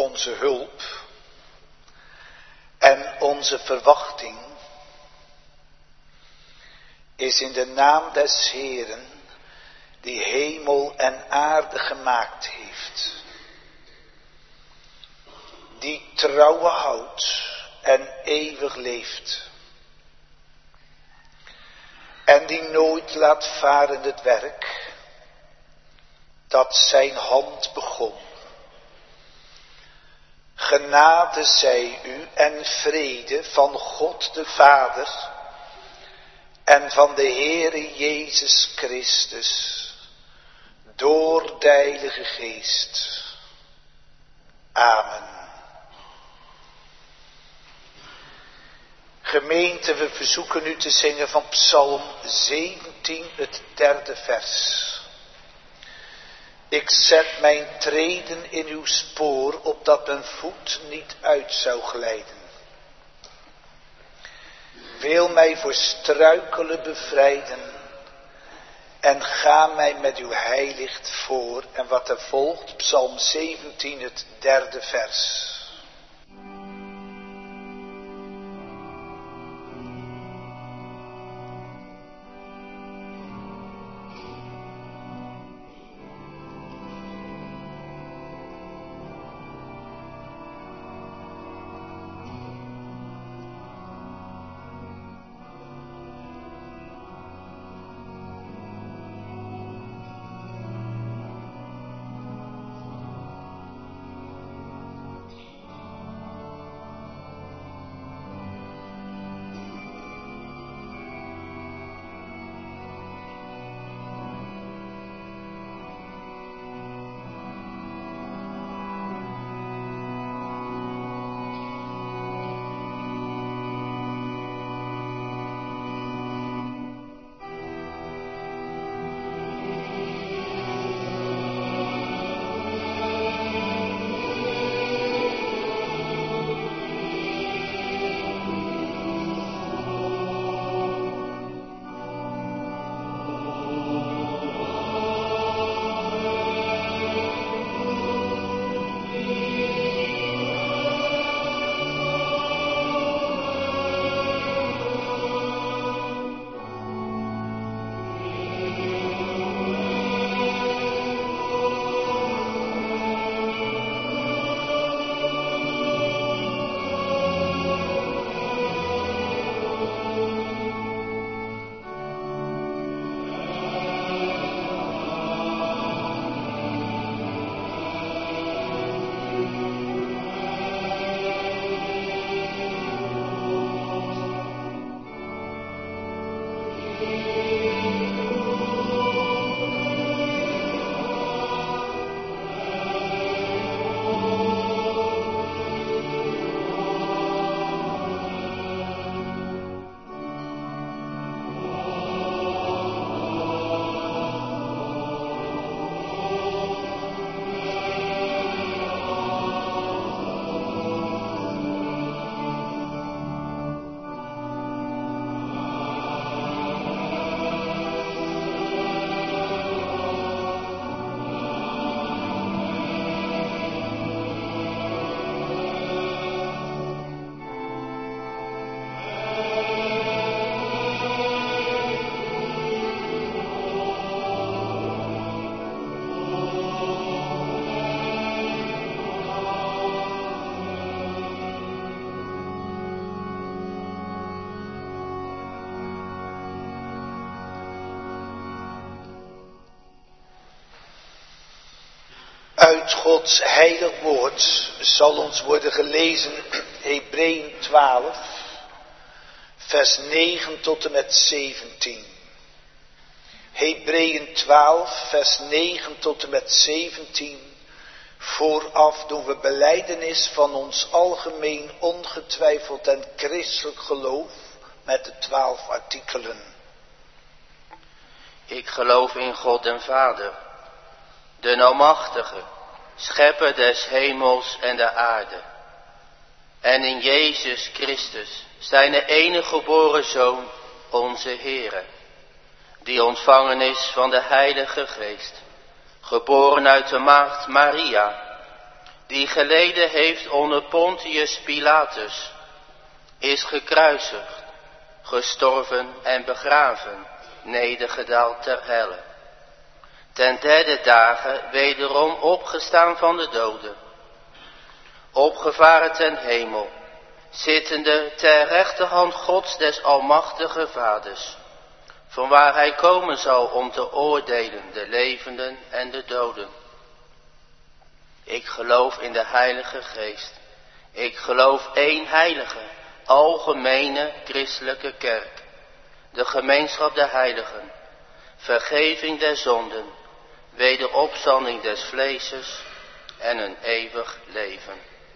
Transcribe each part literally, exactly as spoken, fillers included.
onze hulp en onze verwachting is in de naam des Heeren, die hemel en aarde gemaakt heeft, die trouwe houdt en eeuwig leeft, en die nooit laat varen het werk dat zijn hand begon. Genade zij u en vrede van God de Vader en van de Heere Jezus Christus door de Heilige Geest. Amen. Gemeente, we verzoeken u te zingen van Psalm zeventien, het derde vers. Ik zet mijn treden in uw spoor, opdat mijn voet niet uit zou glijden. Wil mij voor struikelen bevrijden en ga mij met uw heilicht voor. En wat er volgt, Psalm zeventien, het derde vers. Uit Gods heilig woord zal ons worden gelezen Hebreeën twaalf, vers negen tot en met zeventien. Hebreeën twaalf, vers negen tot en met zeventien. Vooraf doen we belijdenis van ons algemeen ongetwijfeld en christelijk geloof met de twaalf artikelen. Ik geloof in God en Vader, de almachtige, schepper des hemels en de aarde. En in Jezus Christus, zijn enige geboren Zoon, onze Heere, die ontvangen is van de Heilige Geest, geboren uit de maagd Maria, die geleden heeft onder Pontius Pilatus, is gekruisigd, gestorven en begraven, nedergedaald ter helle. Ten derde dagen wederom opgestaan van de doden, opgevaren ten hemel, zittende ter rechterhand Gods des almachtige Vaders, vanwaar hij komen zal om te oordelen de levenden en de doden. Ik geloof in de Heilige Geest. Ik geloof één heilige, algemene christelijke kerk, de gemeenschap der heiligen, vergeving der zonden, wederopstanding des vleeses en een eeuwig leven.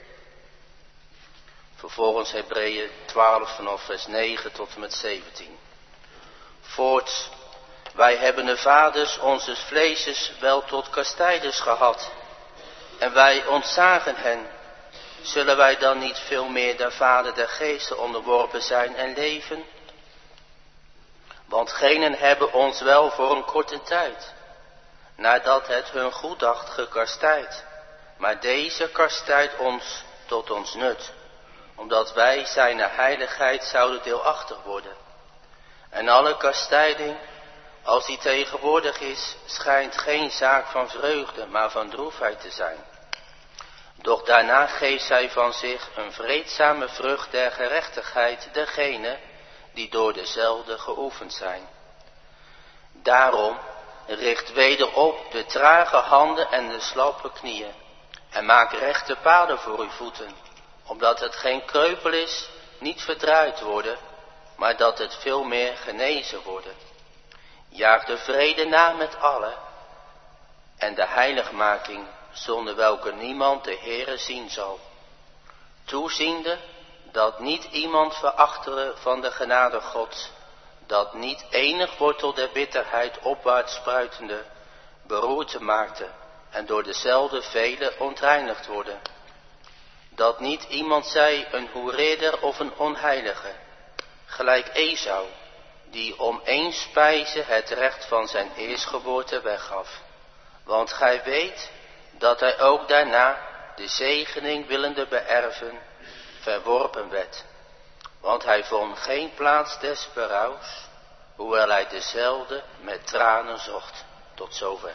Vervolgens Hebreeën twaalf vanaf vers negen tot en met zeventien. Voorts, wij hebben de vaders onzes vleeses wel tot kastijders gehad, en wij ontzagen hen. Zullen wij dan niet veel meer der vader der geesten onderworpen zijn en leven? Want genen hebben ons wel voor een korte tijd, nadat het hun goeddacht, gekastijd. Maar deze kastijdt ons tot ons nut, omdat wij zijn heiligheid zouden deelachtig worden. En alle kastijding, als die tegenwoordig is, schijnt geen zaak van vreugde, maar van droefheid te zijn. Doch daarna geeft zij van zich een vreedzame vrucht der gerechtigheid degene die door dezelfde geoefend zijn. Daarom richt wederop de trage handen en de slappe knieën en maak rechte paden voor uw voeten, opdat het geen kreupel is, niet verdraaid worden, maar dat het veel meer genezen worden. Jaag de vrede na met allen en de heiligmaking, zonder welke niemand de Heere zien zal. Toeziende dat niet iemand verachteren van de genade Gods, dat niet enig wortel der bitterheid opwaarts spruitende beroerte maakte en door dezelfde velen ontreinigd worden. Dat niet iemand zij een hoereerder of een onheilige, gelijk Esau, die om één spijze het recht van zijn eerstgeboorte weggaf. Want gij weet dat hij ook daarna de zegening willende beërven verworpen werd. Want hij vond geen plaats des berouws, hoewel hij dezelfde met tranen zocht. Tot zover.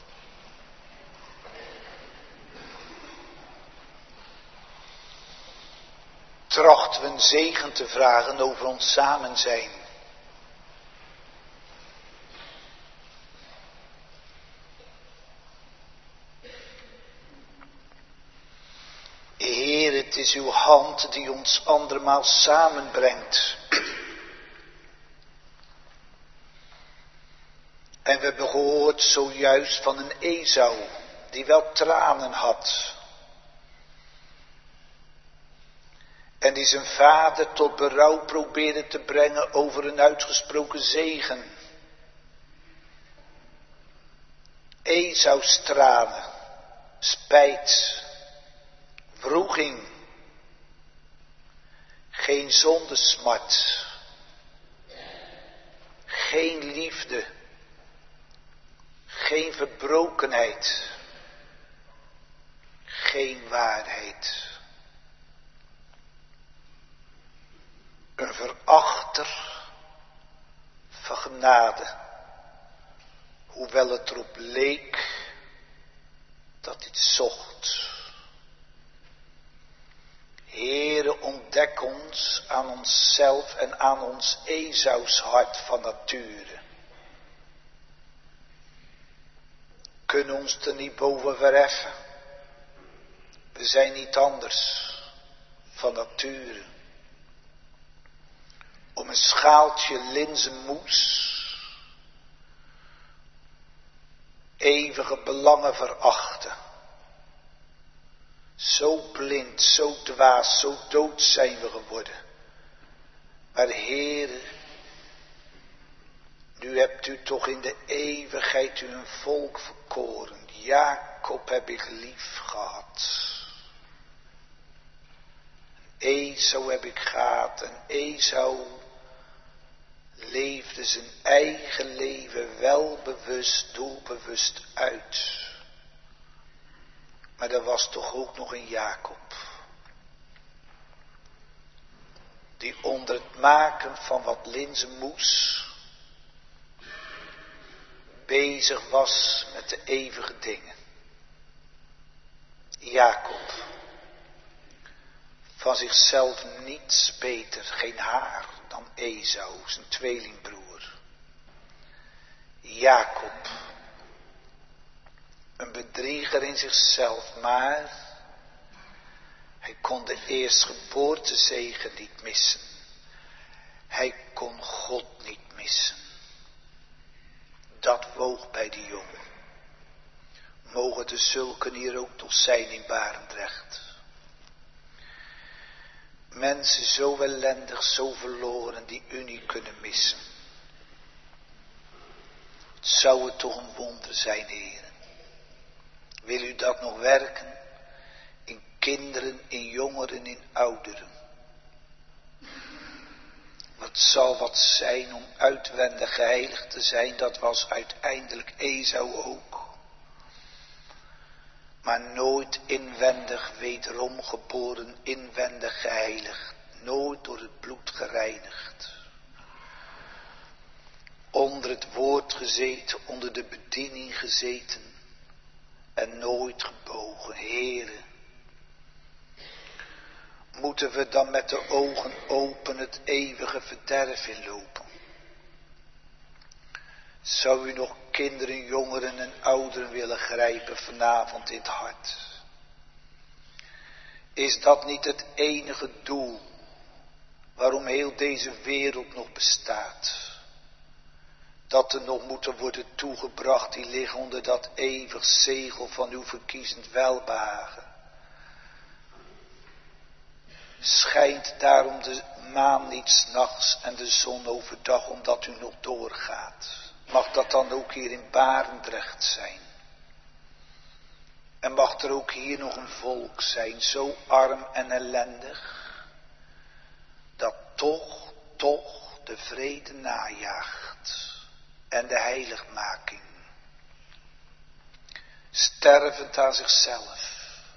Trachten we een zegen te vragen over ons samen zijn. Heer, het is uw hand die ons andermaal samenbrengt. En we hebben gehoord zojuist van een Esau die wel tranen had. En die zijn vader tot berouw probeerde te brengen over een uitgesproken zegen. Esau's tranen, spijt, wroeging, geen zondesmart, geen liefde, geen verbrokenheid, geen waarheid. Een verachter van genade, hoewel het erop leek dat hij het zocht. Heere, ontdek ons aan onszelf en aan ons Esau's hart van nature. Kunnen ons er niet boven verheffen. We zijn niet anders van nature. Om een schaaltje linzenmoes eeuwige belangen verachten. Zo blind, zo dwaas, zo dood zijn we geworden. Maar Heere, nu hebt u toch in de eeuwigheid u een volk verkoren. Jacob heb ik lief gehad. Esau heb ik gehaat en Esau leefde zijn eigen leven welbewust, doelbewust uit. Maar er was toch ook nog een Jacob. Die onder het maken van wat linzenmoes bezig was met de eeuwige dingen. Jacob. Van zichzelf niets beter, geen haar dan Esau, zijn tweelingbroer. Jacob. Een bedrieger in zichzelf, maar hij kon de eerstgeboortezegen niet missen. Hij kon God niet missen. Dat woog bij die jongen. Mogen de zulken hier ook nog zijn in Barendrecht. Mensen zo ellendig, zo verloren, die u niet kunnen missen. Het zou het toch een wonder zijn, heren. Wil u dat nog werken? In kinderen, in jongeren, in ouderen. Wat zal wat zijn om uitwendig geheiligd te zijn, dat was uiteindelijk Esau ook. Maar nooit inwendig wederom geboren, inwendig geheiligd. Nooit door het bloed gereinigd. Onder het woord gezeten, onder de bediening gezeten. En nooit gebogen, Heere. Moeten we dan met de ogen open het eeuwige verderf inlopen? Zou u nog kinderen, jongeren en ouderen willen grijpen vanavond in het hart? Is dat niet het enige doel waarom heel deze wereld nog bestaat? Dat er nog moeten worden toegebracht die liggen onder dat eeuwig zegel van uw verkiezend welbehagen. Schijnt daarom de maan niet 's nachts en de zon overdag, omdat u nog doorgaat. Mag dat dan ook hier in Barendrecht zijn? En mag er ook hier nog een volk zijn, zo arm en ellendig, dat toch, toch de vrede najaagt en de heiligmaking. Stervend aan zichzelf.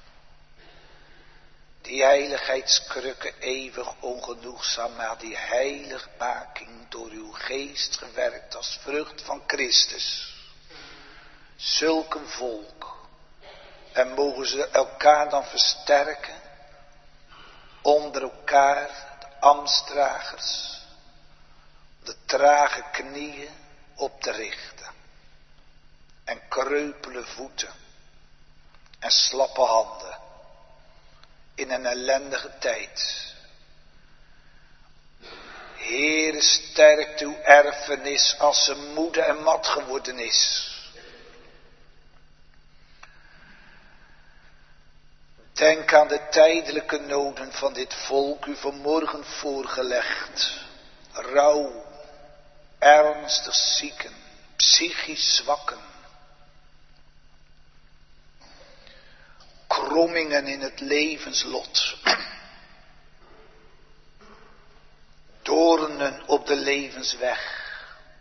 Die heiligheidskrukken eeuwig ongenoegzaam, maar die heiligmaking door uw geest gewerkt als vrucht van Christus. Zulk een volk. En mogen ze elkaar dan versterken, onder elkaar, de ambtsdragers, de trage knieën op te richten. En kreupele voeten en slappe handen. In een ellendige tijd. Heere, sterkt uw erfenis als ze moede en mat geworden is. Denk aan de tijdelijke noden van dit volk, u vanmorgen voorgelegd. Rouw, ernstig zieken, psychisch zwakken. Krommingen in het levenslot. Doornen op de levensweg.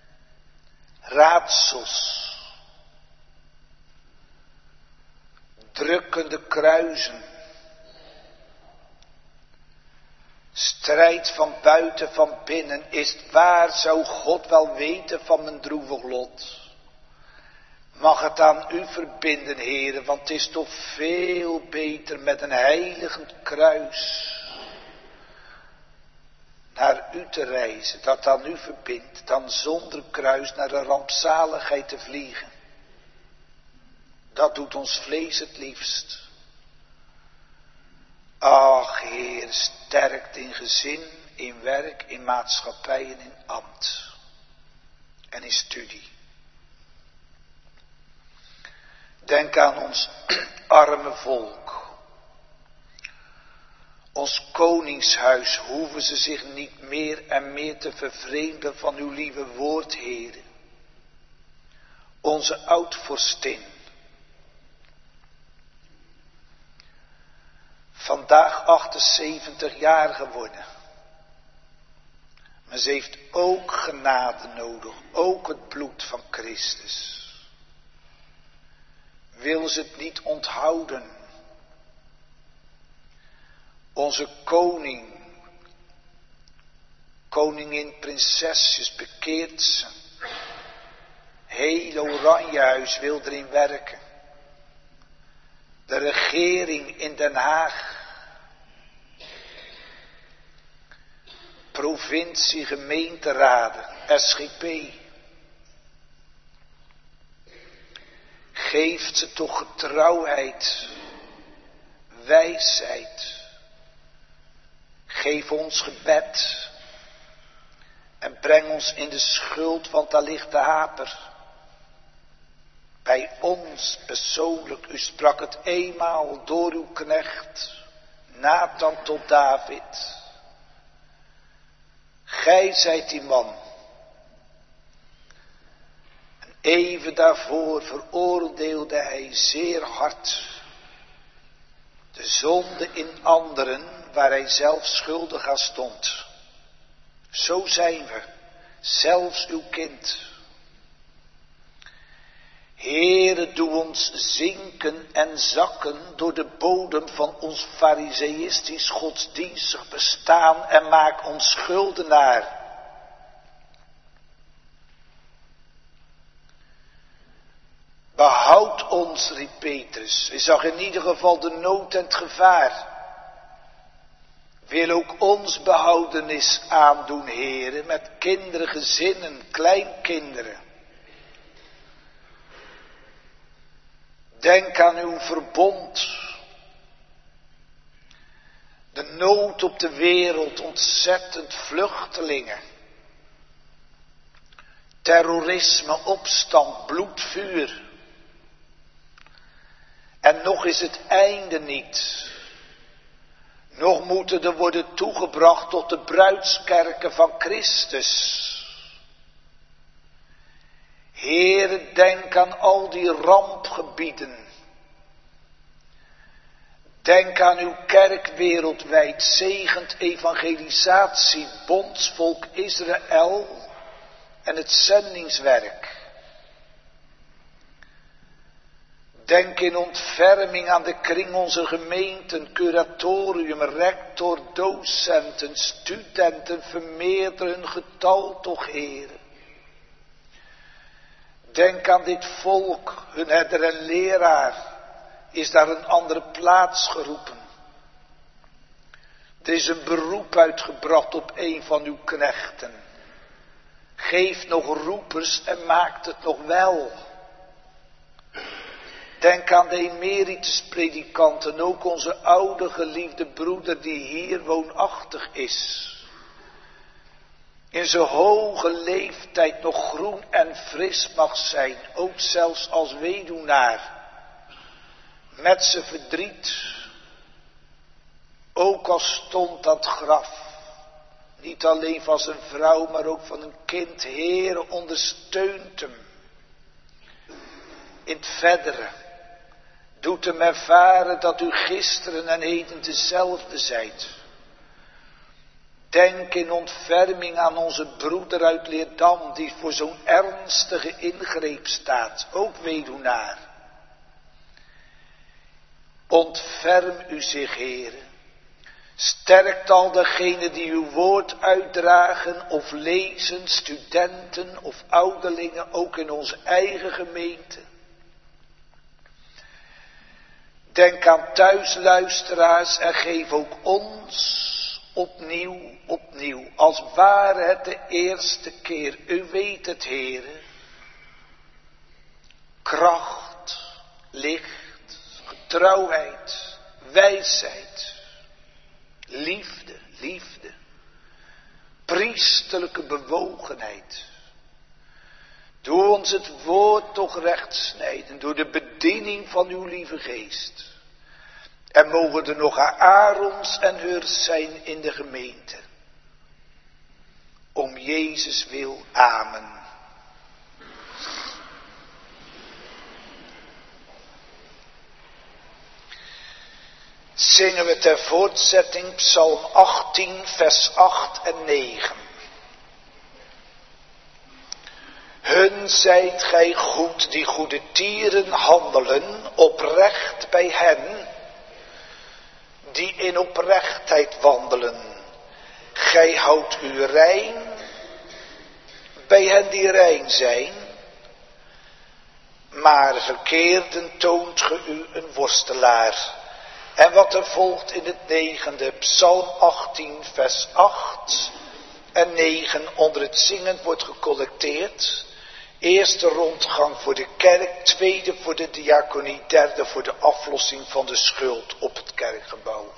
Raadsels. Drukkende kruisen. Strijd van buiten, van binnen. Is het waar, zou God wel weten van mijn droevig lot? Mag het aan u verbinden, Heere, want het is toch veel beter met een heiligend kruis naar u te reizen, dat aan u verbindt, dan zonder kruis naar de rampzaligheid te vliegen. Dat doet ons vlees het liefst. Ach, Heer, sterkt in gezin, in werk, in maatschappij en in ambt en in studie. Denk aan ons arme volk. Ons koningshuis, hoeven ze zich niet meer en meer te vervreemden van uw lieve woord, Heere. Onze oudvorstin. Vandaag achtenzeventig jaar geworden. Maar ze heeft ook genade nodig, ook het bloed van Christus. Wil ze het niet onthouden Onze koning, koningin, prinsesjes, bekeert ze. Heel Oranjehuis wil erin werken. De regering in Den Haag. Provincie, gemeenteraden, S G P. Geeft ze toch getrouwheid, wijsheid. Geef ons gebed en breng ons in de schuld, want daar ligt de haper. Bij ons persoonlijk, u sprak het eenmaal door uw knecht, Nathan tot David. Gij zijt die man. En even daarvoor veroordeelde hij zeer hard de zonde in anderen waar hij zelf schuldig aan stond. Zo zijn we, zelfs uw kind. Heere, doe ons zinken en zakken door de bodem van ons fariseïstisch godsdienstig bestaan en maak ons schuldenaar. Behoud ons, riep Petrus. Hij zag in ieder geval de nood en het gevaar. Wil ook ons behoudenis aandoen, Heere, met kinderen, gezinnen, kleinkinderen. Denk aan uw verbond. De nood op de wereld, ontzettend vluchtelingen. Terrorisme, opstand, bloed, vuur. En nog is het einde niet. Nog moeten er worden toegebracht tot de bruidskerken van Christus. Heere, denk aan al die rampgebieden. Denk aan uw kerk wereldwijd, zegent evangelisatie, bondsvolk Israël en het zendingswerk. Denk in ontferming aan de kring onze gemeenten, curatorium, rector, docenten, studenten, vermeerder hun getal toch, Heere. Denk aan dit volk, hun herder en leraar, is daar een andere plaats geroepen. Er is een beroep uitgebracht op een van uw knechten. Geef nog roepers en maakt het nog wel. Denk aan de emerituspredikanten, ook onze oude geliefde broeder die hier woonachtig is. In zijn hoge leeftijd nog groen en fris mag zijn, ook zelfs als weduwnaar. Met zijn verdriet, ook al stond aan het graf. Niet alleen van zijn vrouw, maar ook van een kind. Heere, ondersteunt hem. In het verdere. Doet hem ervaren dat u gisteren en heden dezelfde zijt. Denk in ontferming aan onze broeder uit Leerdam, die voor zo'n ernstige ingreep staat, ook weduwnaar. Ontferm u zich, Heere. Sterkt al degenen die uw woord uitdragen of lezen, studenten of ouderlingen, ook in onze eigen gemeente. Denk aan thuisluisteraars en geef ook ons opnieuw, opnieuw, als ware het de eerste keer, u weet het, Heere, kracht, licht, getrouwheid, wijsheid, liefde, liefde, priesterlijke bewogenheid. Doe ons het woord toch recht snijden door de bediening van uw lieve geest. En mogen er nog Aarons en Hurs zijn in de gemeente. Om Jezus wil, amen. Zingen we ter voortzetting Psalm achttien, vers acht en negen. Hun zijt gij goed die goede tieren handelen, oprecht bij hen die in oprechtheid wandelen. Gij houdt u rein bij hen die rein zijn, maar verkeerden toont ge u een worstelaar. En wat er volgt in het negende, Psalm achttien vers acht en negen, onder het zingen wordt gecollecteerd. Eerste rondgang voor de kerk, tweede voor de diaconie, derde voor de aflossing van de schuld op het kerkgebouw.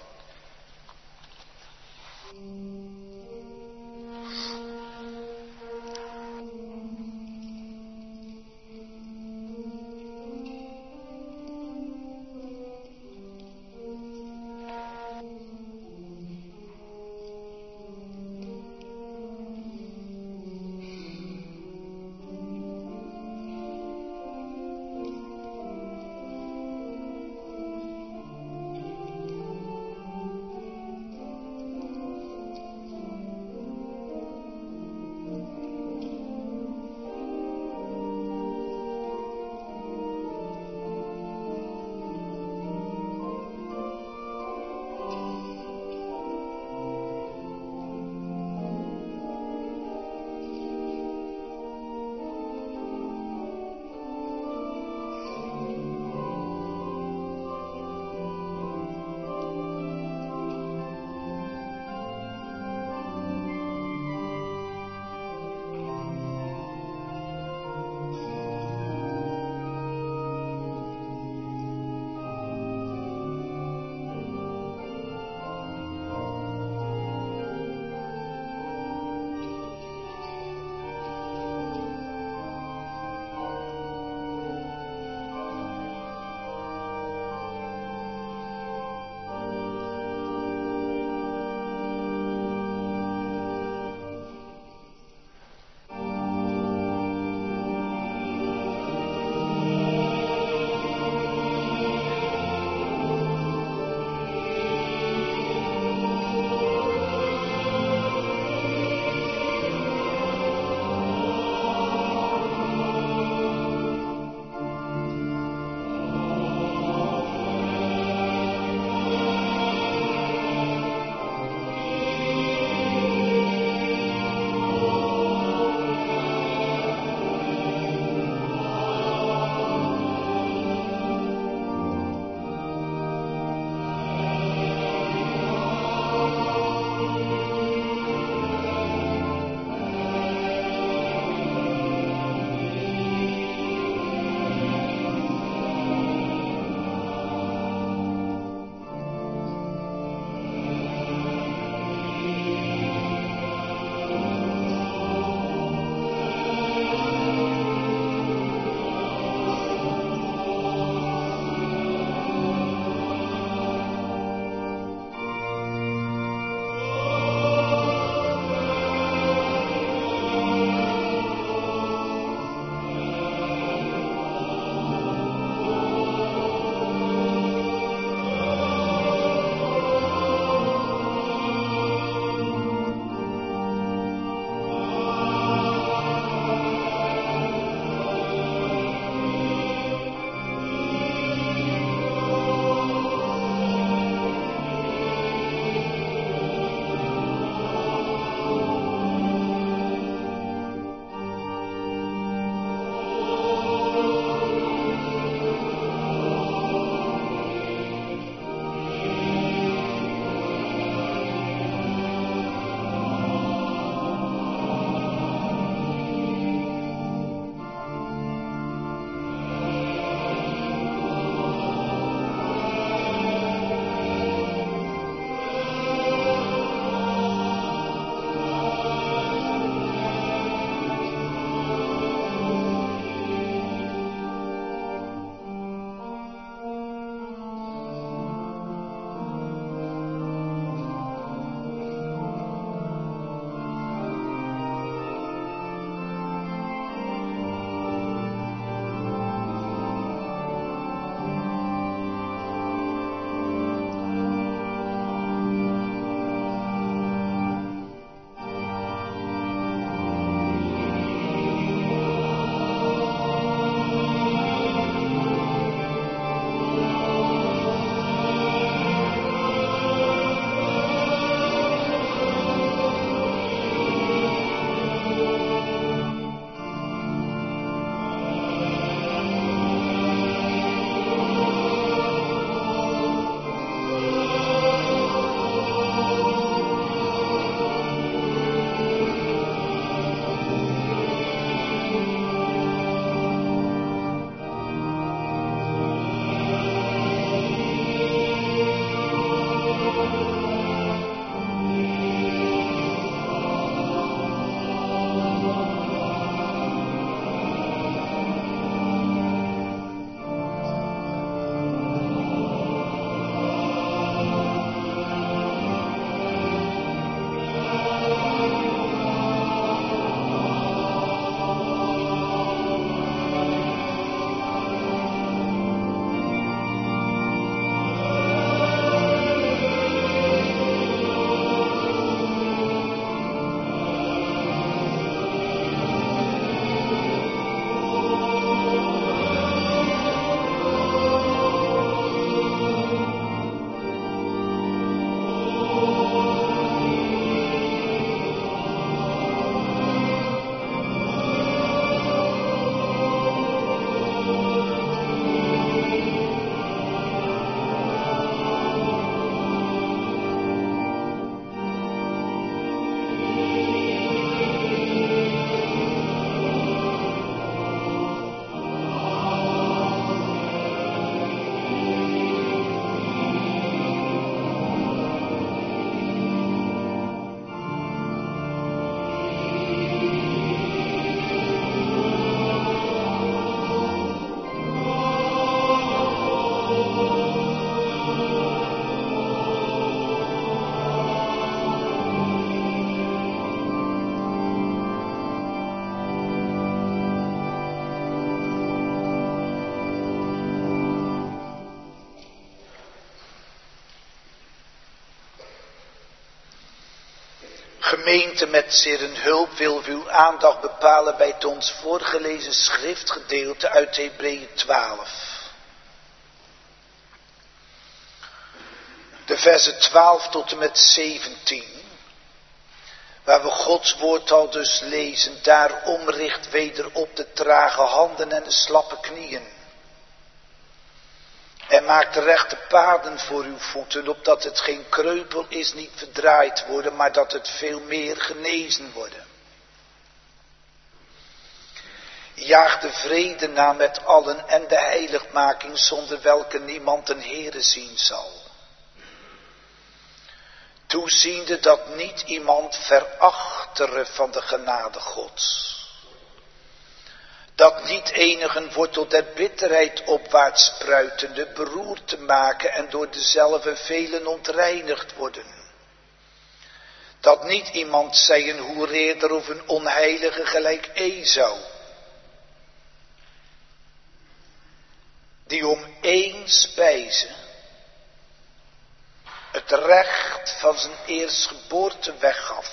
Gemeente, met zeer een hulp wil we uw aandacht bepalen bij het ons voorgelezen schriftgedeelte uit Hebreeën twaalf. De versen twaalf tot en met zeventien, waar we Gods woord al dus lezen. Daarom richt weder op de trage handen en de slappe knieën. En maakt de rechte paden voor uw voeten, opdat het geen kreupel is, niet verdraaid worden, maar dat het veel meer genezen worden. Jaag de vrede na met allen en de heiligmaking, zonder welke niemand een Heere zien zal. Toeziende dat niet iemand verachtere van de genade Gods. Dat niet enigen wortel der bitterheid opwaarts spruitende beroerd te maken en door dezelfde velen ontreinigd worden. Dat niet iemand zij een hoereerder of een onheilige gelijk Esau, die om één spijze het recht van zijn eerstgeboorte weggaf.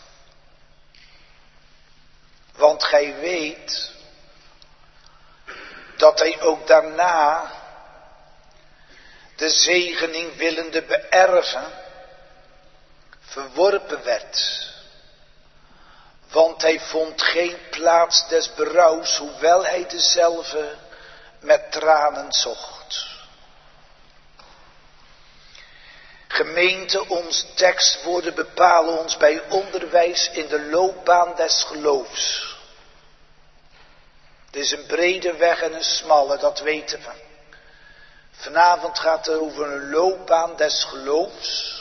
Want gij weet dat hij ook daarna de zegening willende beërven verworpen werd. Want hij vond geen plaats des berouws, hoewel hij dezelfde met tranen zocht. Gemeente, ons tekstwoorden bepalen ons bij onderwijs in de loopbaan des geloofs. Het is een brede weg en een smalle, dat weten we. Vanavond gaat het over een loopbaan des geloofs.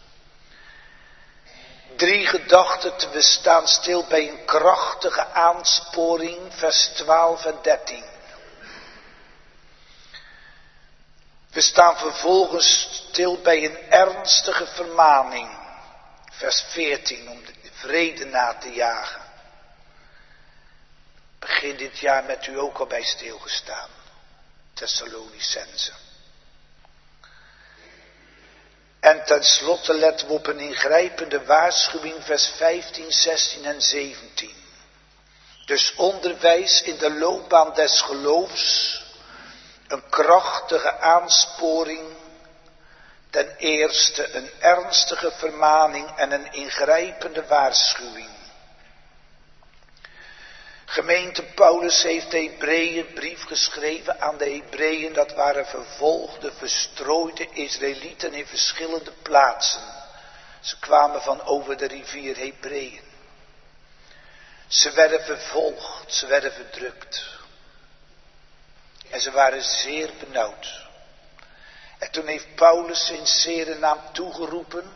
Drie gedachten, we staan stil bij een krachtige aansporing, vers twaalf en dertien. We staan vervolgens stil bij een ernstige vermaning, vers veertien, om de vrede na te jagen. Begin dit jaar met u ook al bij stilgestaan, Thessalonicenzen. En tenslotte letten we op een ingrijpende waarschuwing, vers vijftien, zestien en zeventien. Dus onderwijs in de loopbaan des geloofs, een krachtige aansporing, ten eerste een ernstige vermaning en een ingrijpende waarschuwing. Gemeente, Paulus heeft de Hebreeën brief geschreven aan de Hebreeën. Dat waren vervolgde, verstrooide Israëlieten in verschillende plaatsen. Ze kwamen van over de rivier Hebreeën. Ze werden vervolgd, ze werden verdrukt. En ze waren zeer benauwd. En toen heeft Paulus in zere naam toegeroepen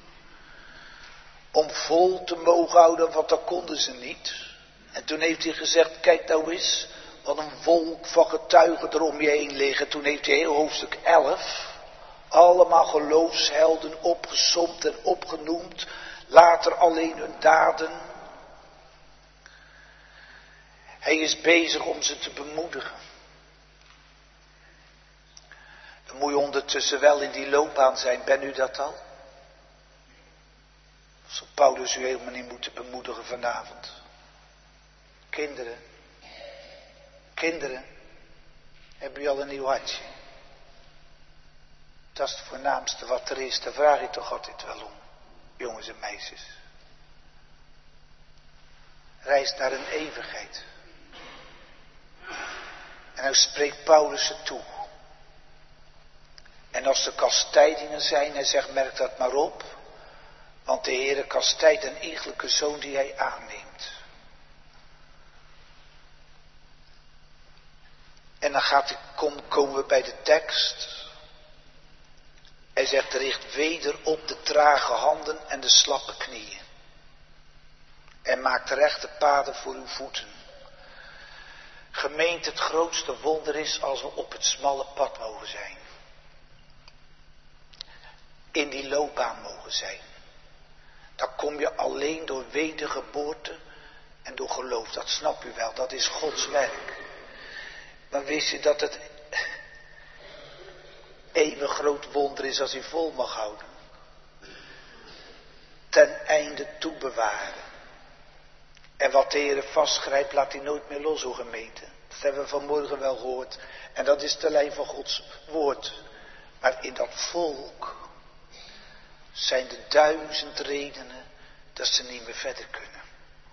om vol te mogen houden, want dat konden ze niet. En toen heeft hij gezegd, kijk nou eens, wat een wolk van getuigen er om je heen liggen. Toen heeft hij heel hoofdstuk elf, allemaal geloofshelden opgesomd en opgenoemd. Later alleen hun daden. Hij is bezig om ze te bemoedigen. Dan moet je ondertussen wel in die loopbaan zijn. Ben u dat al? Zal Paulus u helemaal niet moeten bemoedigen vanavond. Kinderen, kinderen, hebben jullie al een nieuw hartje? Dat is het voornaamste wat er is, daar vraag je toch altijd wel om, jongens en meisjes. Reis naar een eeuwigheid. En nou spreekt Paulus het toe. En als er kastijdingen zijn, hij zegt, merk dat maar op, want de Heere kastijdt een iegelijke zoon die hij aanneemt. En dan gaat, kom, komen we bij de tekst. Hij zegt, richt weder op de trage handen en de slappe knieën. En maakt rechte paden voor uw voeten. Gemeente, het grootste wonder is als we op het smalle pad mogen zijn. In die loopbaan mogen zijn. Dan kom je alleen door wedergeboorte en door geloof. Dat snap u wel, dat is Gods werk. Maar wist je dat het even groot wonder is als hij vol mag houden? Ten einde einde toe bewaren. En wat de Heer vastgrijpt, laat hij nooit meer los, o gemeente. Dat hebben we vanmorgen wel gehoord. En dat is de lijn van Gods woord. Maar in dat volk zijn er duizend redenen dat ze niet meer verder kunnen.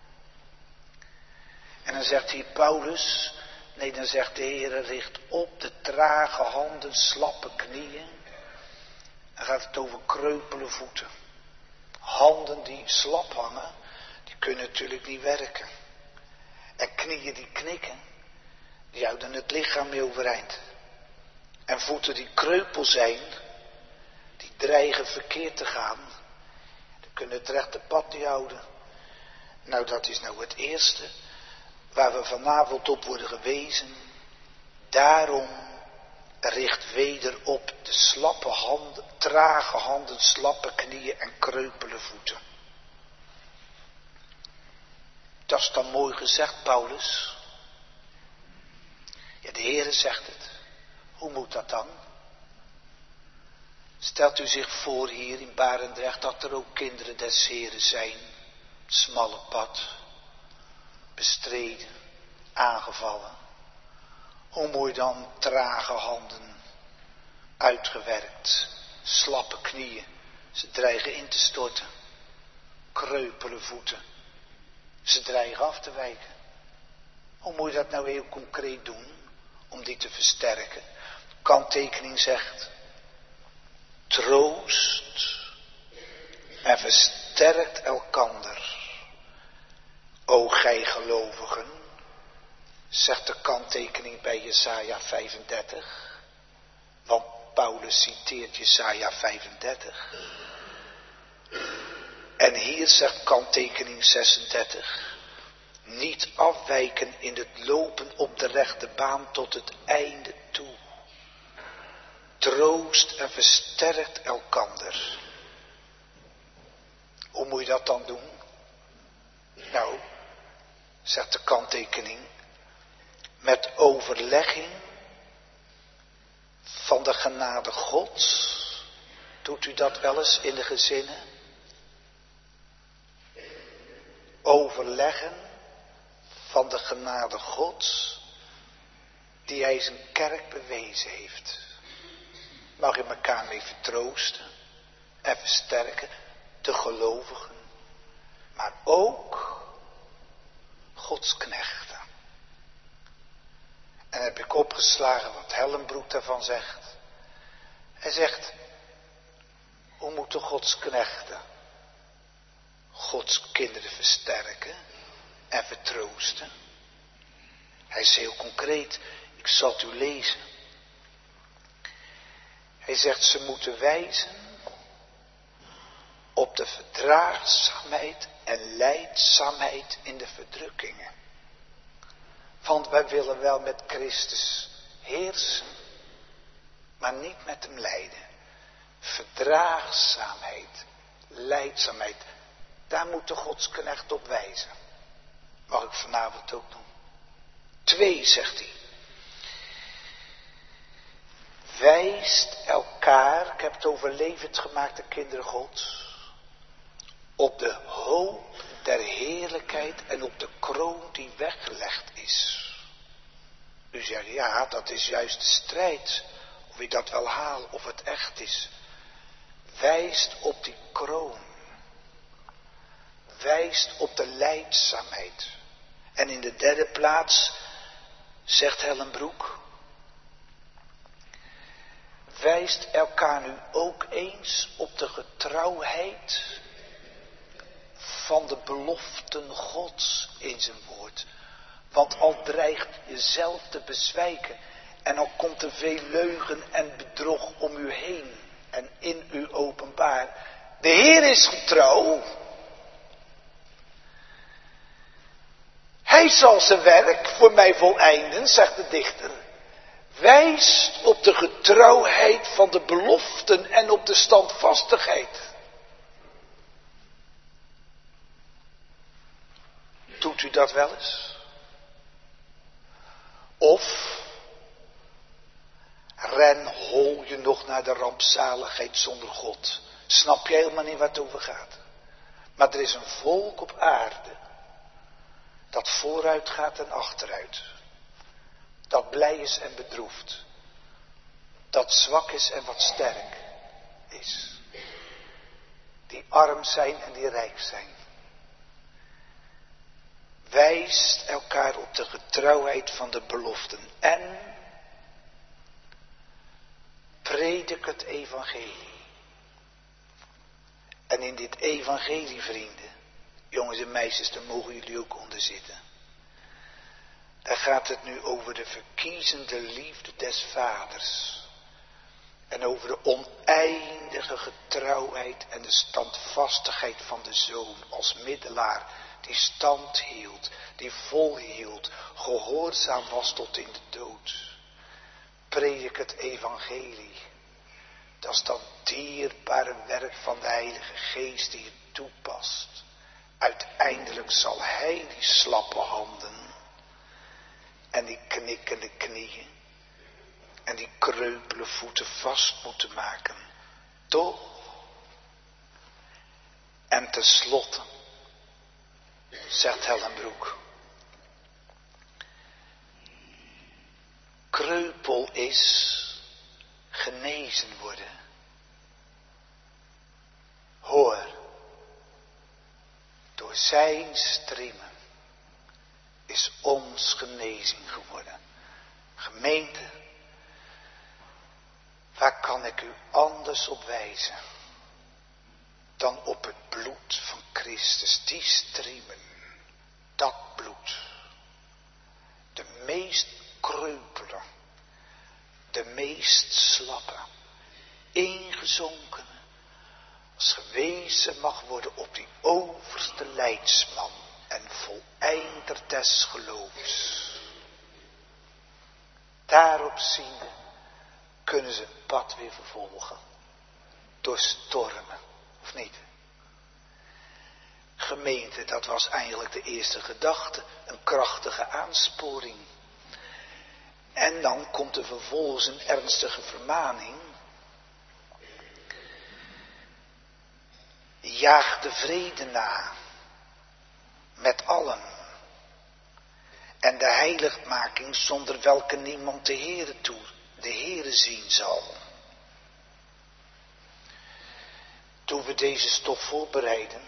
En dan zegt hier Paulus, nee, dan zegt de Heer, richt op de trage handen, slappe knieën. Dan gaat het over kreupele voeten. Handen die slap hangen, die kunnen natuurlijk niet werken. En knieën die knikken, die houden het lichaam mee overeind. En voeten die kreupel zijn, die dreigen verkeerd te gaan. Die kunnen het rechte pad niet houden. Nou, dat is nou het eerste waar we vanavond op worden gewezen. Daarom richt weder op de slappe handen, trage handen, slappe knieën en kreupele voeten. Dat is dan mooi gezegd, Paulus. Ja, de Heere zegt het. Hoe moet dat dan? Stelt u zich voor hier in Barendrecht dat er ook kinderen des Heren zijn. Het smalle pad. Bestreden. Aangevallen. Hoe mooi dan trage handen. Uitgewerkt. Slappe knieën. Ze dreigen in te storten. Kreupele voeten. Ze dreigen af te wijken. Hoe moet je dat nou heel concreet doen? Om die te versterken. De kanttekening zegt. Troost. En versterkt elkander. O gij gelovigen. Zegt de kanttekening bij Jesaja vijfendertig. Want Paulus citeert Jesaja vijfendertig. En hier zegt kanttekening zesendertig. Niet afwijken in het lopen op de rechte baan tot het einde toe. Troost en versterkt elkander. Hoe moet je dat dan doen? Nou, zegt de kanttekening. Met overlegging van de genade Gods. Doet u dat wel eens in de gezinnen? Overleggen van de genade Gods die hij zijn kerk bewezen heeft. Mag je elkaar mee vertroosten en versterken, de gelovigen, maar ook Gods knechten. En heb ik opgeslagen wat Hellenbroek daarvan zegt. Hij zegt, hoe moeten Gods knechten Gods kinderen versterken en vertroosten? Hij is heel concreet, ik zal het u lezen. Hij zegt, ze moeten wijzen op de verdraagzaamheid en lijdzaamheid in de verdrukkingen. Want wij willen wel met Christus heersen, maar niet met hem lijden. Verdraagzaamheid, lijdzaamheid, daar moet de Godsknecht op wijzen. Mag ik vanavond ook doen. Twee, zegt hij. Wijst elkaar, ik heb het over levend gemaakte kinderen Gods, op de hoop der heerlijkheid en op de kroon die weggelegd is. U zegt, ja, dat is juist de strijd, of je dat wel haalt, of het echt is. Wijst op die kroon. Wijst op de lijdzaamheid. En in de derde plaats, zegt Hellenbroek, wijst elkaar nu ook eens op de getrouwheid van de beloften Gods in zijn woord. Want al dreigt jezelf te bezwijken en al komt er veel leugen en bedrog om u heen en in u openbaar. De Heer is getrouw. Hij zal zijn werk voor mij voleinden, zegt de dichter. Wijst op de getrouwheid van de beloften en op de standvastigheid. Doet u dat wel eens? Of ren hol je nog naar de rampzaligheid zonder God? Snap je helemaal niet waar het over gaat? Maar er is een volk op aarde dat vooruit gaat en achteruit. Dat blij is en bedroefd. Dat zwak is en wat sterk is. Die arm zijn en die rijk zijn. Wijst elkaar op de getrouwheid van de beloften. En predik het evangelie. En in dit evangelie, vrienden, jongens en meisjes, daar mogen jullie ook onder zitten. Daar gaat het nu over de verkiezende liefde des vaders. En over de oneindige getrouwheid en de standvastigheid van de zoon als middelaar. Die stand hield, die volhield, gehoorzaam was tot in de dood. Predik het evangelie. Dat is dat dierbare werk van de Heilige Geest die je toepast. Uiteindelijk zal hij die slappe handen en die knikkende knieën en die kreupele voeten vast moeten maken. Toch? En tenslotte, zegt Hellenbroek, kreupel is genezen worden. Hoor, door zijn striemen is ons genezing geworden. Gemeente, waar kan ik u anders op wijzen dan op het bloed van Christus, die striemen, dat bloed, de meest kreupele, de meest slappe, ingezonkene, als gewezen mag worden op die overste leidsman en voleinder des geloofs. Daarop ziende kunnen ze het pad weer vervolgen, door stormen, of niet? Gemeente, dat was eigenlijk de eerste gedachte, een krachtige aansporing. En dan komt er vervolgens een ernstige vermaning. Jaag de vrede na, met allen. En de heiligmaking zonder welke niemand de Heere toe, de Heere zien zal. Toen we deze stof voorbereiden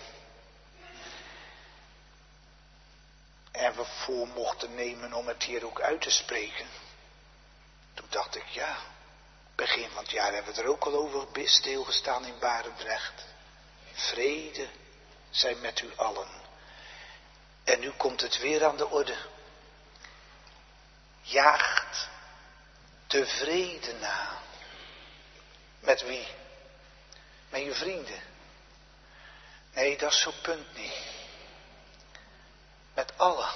en we voor mochten nemen om het hier ook uit te spreken, toen dacht ik, ja, begin van het jaar hebben we er ook al over stilgestaan in Barendrecht. Vrede zij met u allen. En nu komt het weer aan de orde. Jaagt de vrede na. Met wie? Met je vrienden. Nee, dat is zo'n punt niet. Met allen.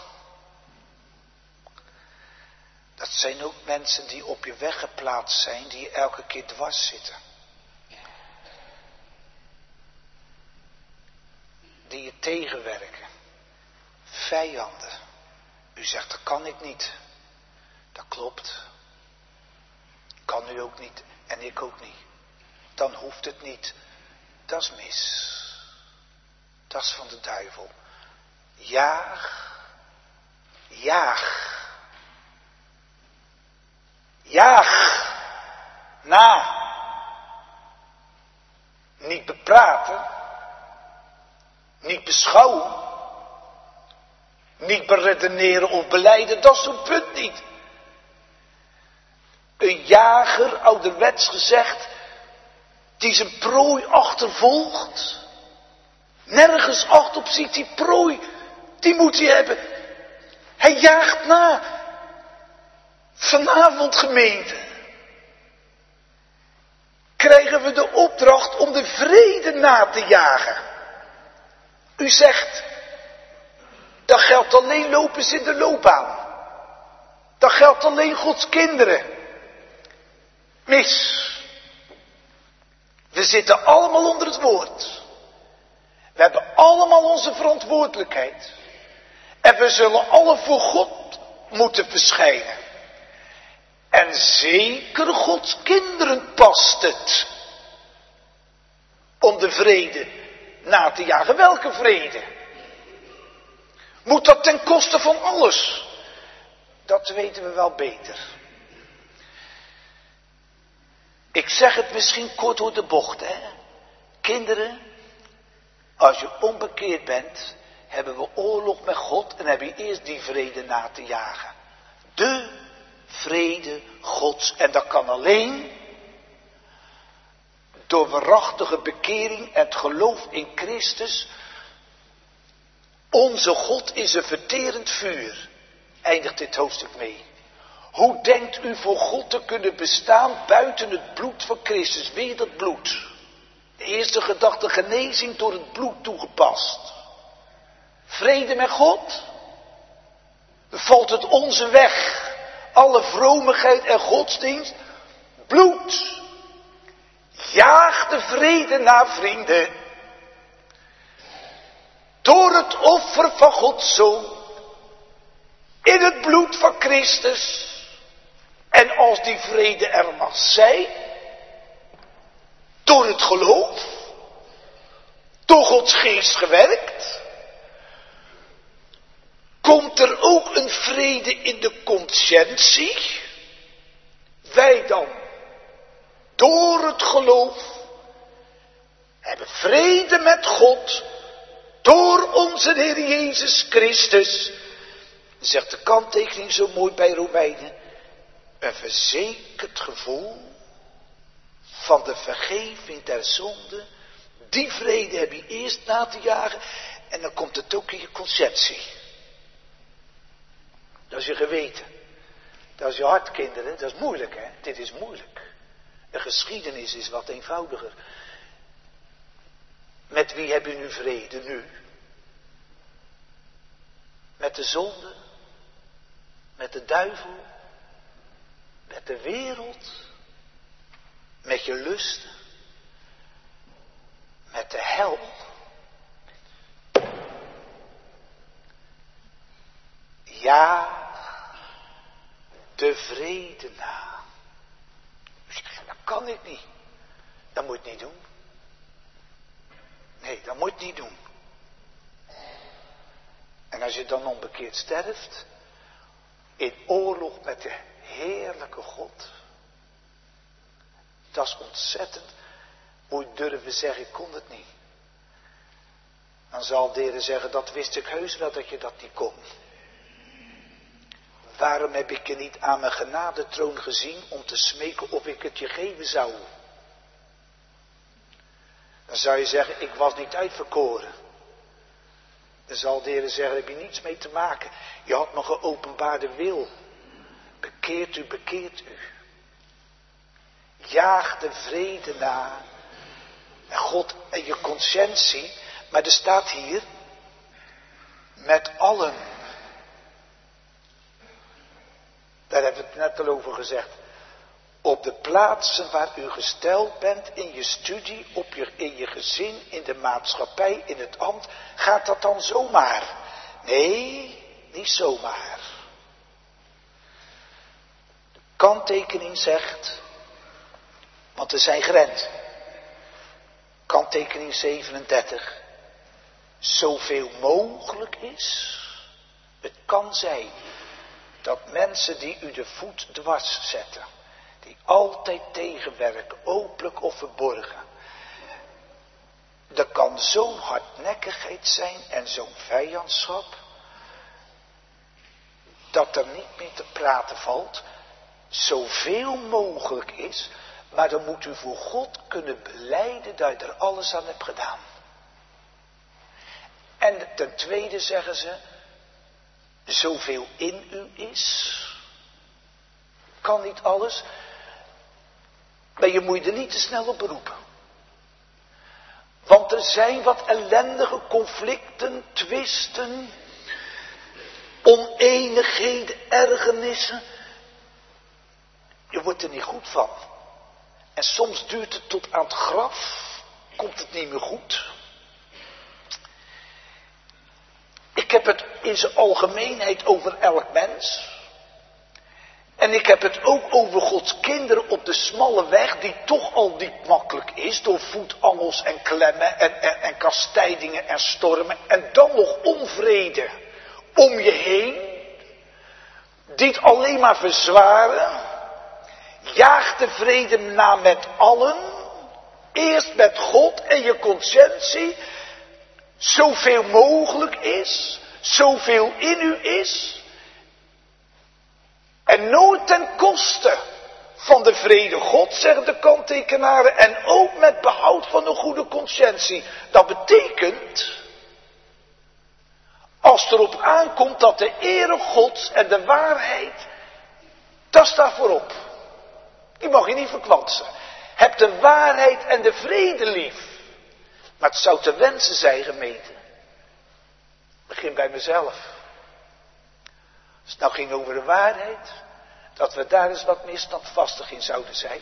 Dat zijn ook mensen die op je weg geplaatst zijn, die je elke keer dwars zitten. Die je tegenwerken. Vijanden. U zegt, dat kan ik niet. Dat klopt. Kan u ook niet en ik ook niet. Dan hoeft het niet. Dat is mis. Dat is van de duivel. Jaag. Jaag. Jaag. Na. Niet bepraten. Niet beschouwen. Niet beredeneren of belijden. Dat is zo'n punt niet. Een jager, ouderwets gezegd, die zijn prooi achtervolgt. Nergens acht op ziet, die prooi, die moet hij hebben. Hij jaagt na. Vanavond, gemeente, krijgen we de opdracht om de vrede na te jagen. U zegt, dat geldt alleen lopers in de loopbaan. Dat geldt alleen Gods kinderen. Mis. We zitten allemaal onder het woord. We hebben allemaal onze verantwoordelijkheid. En we zullen alle voor God moeten verschijnen. En zeker Gods kinderen past het om de vrede na te jagen. Welke vrede? Moet dat ten koste van alles? Dat weten we wel beter. Ik zeg het misschien kort door de bocht, hè. Kinderen, als je onbekeerd bent, hebben we oorlog met God en heb je eerst die vrede na te jagen. De vrede Gods. En dat kan alleen door waarachtige bekering en het geloof in Christus. Onze God is een verterend vuur. Eindigt dit hoofdstuk mee. Hoe denkt u voor God te kunnen bestaan buiten het bloed van Christus? Weer dat bloed. De eerste gedachte, genezing door het bloed toegepast. Vrede met God. Valt het onze weg. Alle vromigheid en godsdienst. Bloed. Jaag de vrede na, vrienden. Door het offer van Gods Zoon. In het bloed van Christus. En als die vrede er mag zijn. Door het geloof. Door Gods geest gewerkt. Komt er ook een vrede in de conscientie. Wij dan. Door het geloof. Hebben vrede met God. Door onze Heer Jezus Christus. Zegt de kanttekening zo mooi bij Romeinen. Een verzekerd gevoel van de vergeving der zonde. Die vrede heb je eerst na te jagen. En dan komt het ook in je conscientie. Dat is je geweten. Dat is je hart, kinderen. Dat is moeilijk, hè. Dit is moeilijk. De geschiedenis is wat eenvoudiger. Met wie heb je nu vrede nu? Met de zonde? Met de duivel? Met de wereld? Met je lusten? Met de hel? Ja, de vrede na. Dat kan ik niet. Dat moet je niet doen. Nee, dat moet je niet doen. En als je dan onbekeerd sterft, in oorlog met de heerlijke God. Dat is ontzettend. Moet je durven zeggen, ik kon het niet. Dan zal de Heer zeggen, dat wist ik heus wel dat je dat niet kon. Waarom heb ik je niet aan mijn genadetroon gezien om te smeken of ik het je geven zou? Dan zou je zeggen, ik was niet uitverkoren. Dan zal de Heer zeggen, heb je niets mee te maken. Je had me geopenbaarde wil. Bekeert u, bekeert u. Jaag de vrede na. En God en je conscientie. Maar er staat hier, met allen. Daar hebben we het net al over gezegd. Op de plaatsen waar u gesteld bent, in je studie, op je, in je gezin, in de maatschappij, in het ambt, gaat dat dan zomaar? Nee, niet zomaar. De kanttekening zegt, want er zijn grenzen. Kanttekening zevenendertig. Zoveel mogelijk is, het kan zijn dat mensen die u de voet dwars zetten, die altijd tegenwerken, openlijk of verborgen. Er kan zo'n hardnekkigheid zijn en zo'n vijandschap, dat er niet meer te praten valt, zoveel mogelijk is, maar dan moet u voor God kunnen belijden dat je er alles aan hebt gedaan. En ten tweede zeggen ze, zoveel in u is, kan niet alles, maar je moet je er niet te snel op beroepen. Want er zijn wat ellendige conflicten, twisten, oneenigheden, ergernissen. Je wordt er niet goed van. En soms duurt het tot aan het graf, komt het niet meer goed. Ik heb het in zijn algemeenheid over elk mens. En ik heb het ook over Gods kinderen op de smalle weg, die toch al niet makkelijk is, door voetangels en klemmen en, en, en kastijdingen en stormen. En dan nog onvrede om je heen, die het alleen maar verzwaren. Jaag de vrede na met allen, eerst met God en je conscientie, zoveel mogelijk is, zoveel in u is. En nooit ten koste van de vrede God, zeggen de kanttekenaren, en ook met behoud van een goede conscientie. Dat betekent, als het erop aankomt dat de ere Gods en de waarheid, dat staat voorop. Die mag je niet verkwansen. Heb de waarheid en de vrede lief. Maar het zou te wensen zijn, gemeente. Begin bij mezelf. Als het nou ging over de waarheid, dat we daar eens wat meer standvastig in zouden zijn.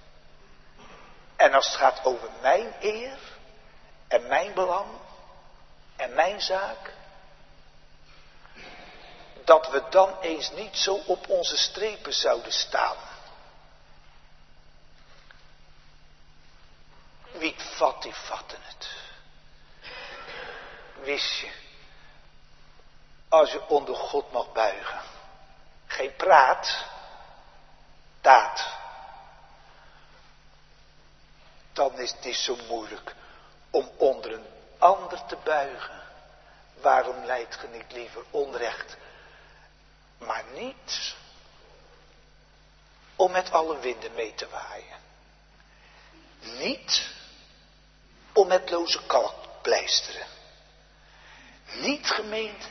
En als het gaat over mijn eer en mijn belang en mijn zaak, dat we dan eens niet zo op onze strepen zouden staan. Wie het vat, die vatten het. Wist je, als je onder God mag buigen, geen praat, daad, dan is het niet zo moeilijk om onder een ander te buigen. Waarom lijdt ge niet liever onrecht? Maar niet om met alle winden mee te waaien. Niet om met loze kalk te pleisteren. Niet, gemeente,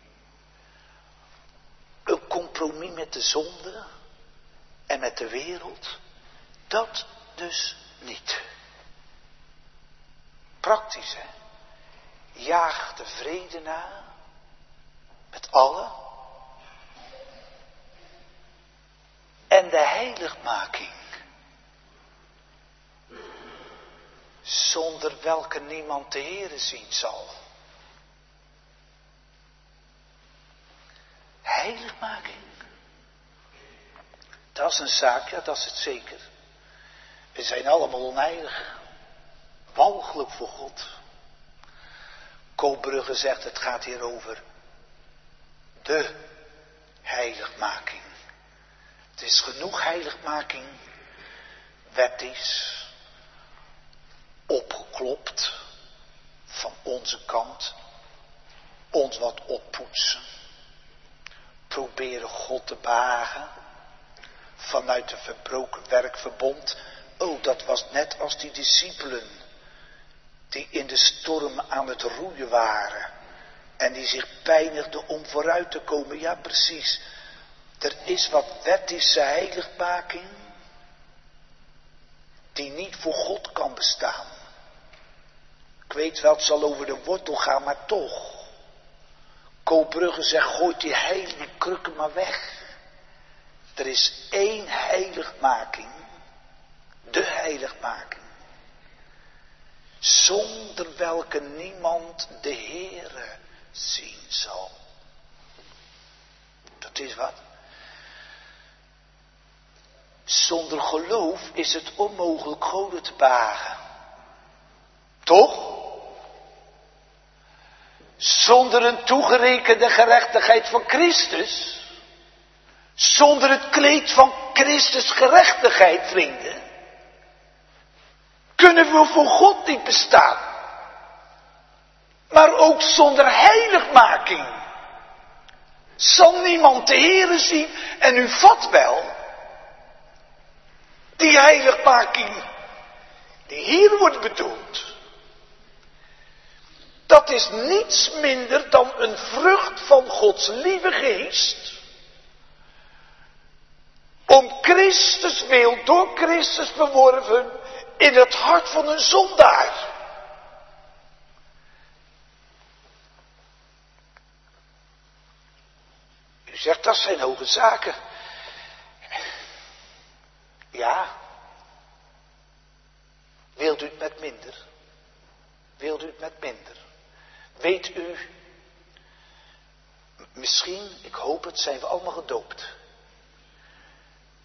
een compromis met de zonde en met de wereld. Dat dus niet. Praktisch, hè. Jaag de vrede na met allen. En de heiligmaking, zonder welke niemand de Heere zien zal. Heiligmaking, dat is een zaak, ja, dat is het zeker. We zijn allemaal onheilig, walgelijk voor God. Koopbrugge zegt, het gaat hier over de heiligmaking. Het is genoeg heiligmaking, wettisch, opgeklopt, van onze kant, ons wat oppoetsen, proberen God te behagen, vanuit een verbroken werkverbond. Oh, dat was net als die discipelen, die in de storm aan het roeien waren, en die zich pijnigden om vooruit te komen. Ja, precies. Er is wat wettische heiligmaking die niet voor God kan bestaan. Ik weet wel, het zal over de wortel gaan, maar toch. Koopbrugge zegt, gooit die heilige krukken maar weg. Er is één heiligmaking, de heiligmaking, zonder welke niemand de Heere zien zal. Dat is wat. Zonder geloof is het onmogelijk Goden te behagen. Toch? Zonder een toegerekende gerechtigheid van Christus, zonder het kleed van Christus gerechtigheid, vrienden, kunnen we voor God niet bestaan. Maar ook zonder heiligmaking zal niemand de Heere zien. En u vat wel, die heiligmaking die hier wordt bedoeld, dat is niets minder dan een vrucht van Gods lieve geest, om Christus wil, door Christus verworven, in het hart van een zondaar. U zegt, dat zijn hoge zaken. Ja. Wilt u het met minder? Wilt u het met minder? Weet u, misschien, ik hoop het, zijn we allemaal gedoopt.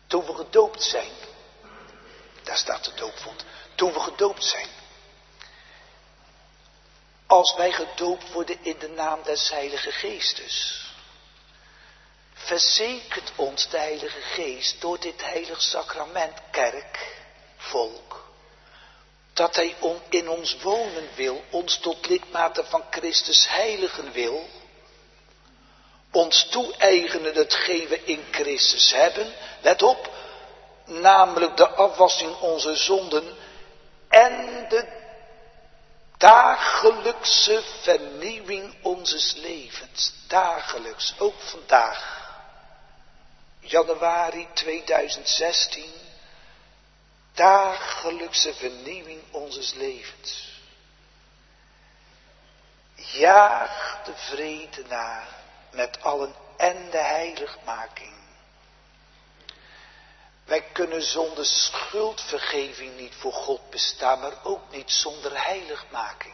Toen we gedoopt zijn. Daar staat de doopvond. Toen we gedoopt zijn. Als wij gedoopt worden in de naam des Heilige Geestes. Verzekert ons de Heilige Geest door dit heilig sacrament, kerk, volk. Dat hij in ons wonen wil, ons tot lidmaten van Christus heiligen wil. Ons toe-eigenen hetgeen we in Christus hebben. Let op, namelijk de afwassing onze zonden en de dagelijkse vernieuwing onzes levens. Dagelijks, ook vandaag. Januari tweeduizend zestien. Dagelijkse vernieuwing onzes levens. Jaag de vrede na met allen en de heiligmaking. Wij kunnen zonder schuldvergeving niet voor God bestaan, maar ook niet zonder heiligmaking.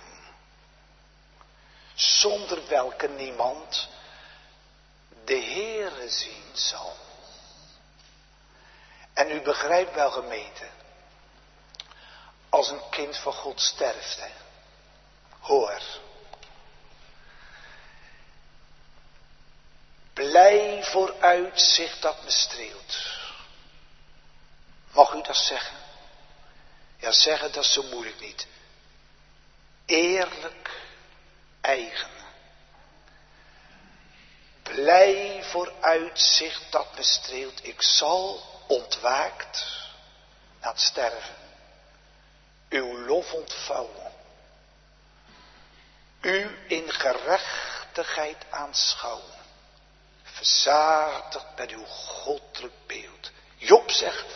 Zonder welke niemand de Heere zien zal. En u begrijpt wel, gemeente, als een kind van God sterft, hè. Hoor. Blij vooruitzicht dat me streelt. Mag u dat zeggen? Ja, zeggen, dat is zo moeilijk niet. Eerlijk eigen. Blij vooruitzicht dat me streelt. Ik zal ontwaakt na het sterven uw lof ontvouwen. U in gerechtigheid aanschouwen. Verzadigd met uw goddelijk beeld. Job zegt,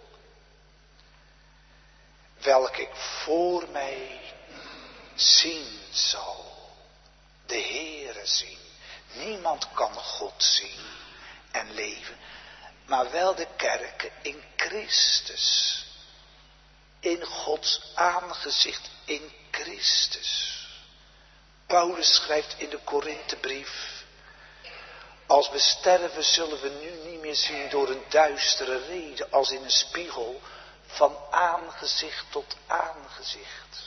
welk ik voor mij zien zal. De Heere zien. Niemand kan God zien en leven, maar wel de kerken in Christus. In Gods aangezicht in Christus. Paulus schrijft in de Korinthebrief, als we sterven zullen we nu niet meer zien door een duistere reden, als in een spiegel, van aangezicht tot aangezicht.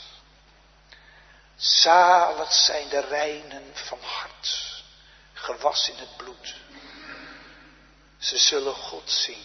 Zalig zijn de reinen van hart, gewassen in het bloed. Ze zullen God zien.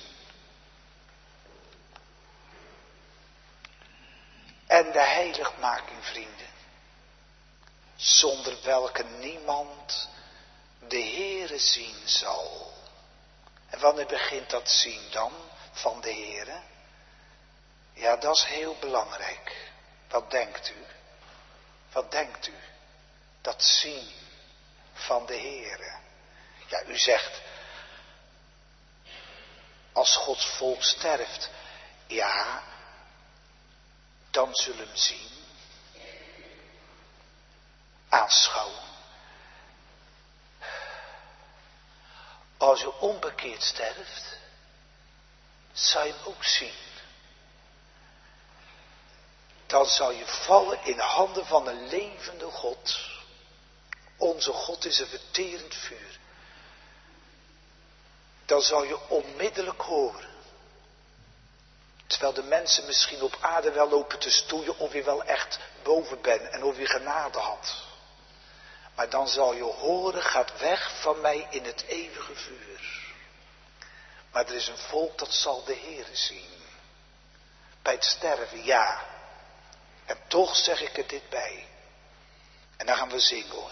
En de heiligmaking, vrienden, zonder welke niemand de Heere zien zal. En wanneer begint dat zien dan van de Heere? Ja, dat is heel belangrijk. Wat denkt u? Wat denkt u? Dat zien van de Heere. Ja, u zegt, als Gods volk sterft, ja, dan zullen we hem zien, aanschouwen. Als je onbekeerd sterft, zal je hem ook zien. Dan zal je vallen in handen van een levende God. Onze God is een verterend vuur. Dan zal je onmiddellijk horen. Terwijl de mensen misschien op aarde wel lopen te stoeien of je wel echt boven bent en of je genade had. Maar dan zal je horen, gaat weg van mij in het eeuwige vuur. Maar er is een volk dat zal de Heere zien. Bij het sterven, ja. En toch zeg ik er dit bij. En dan gaan we zingen hoor.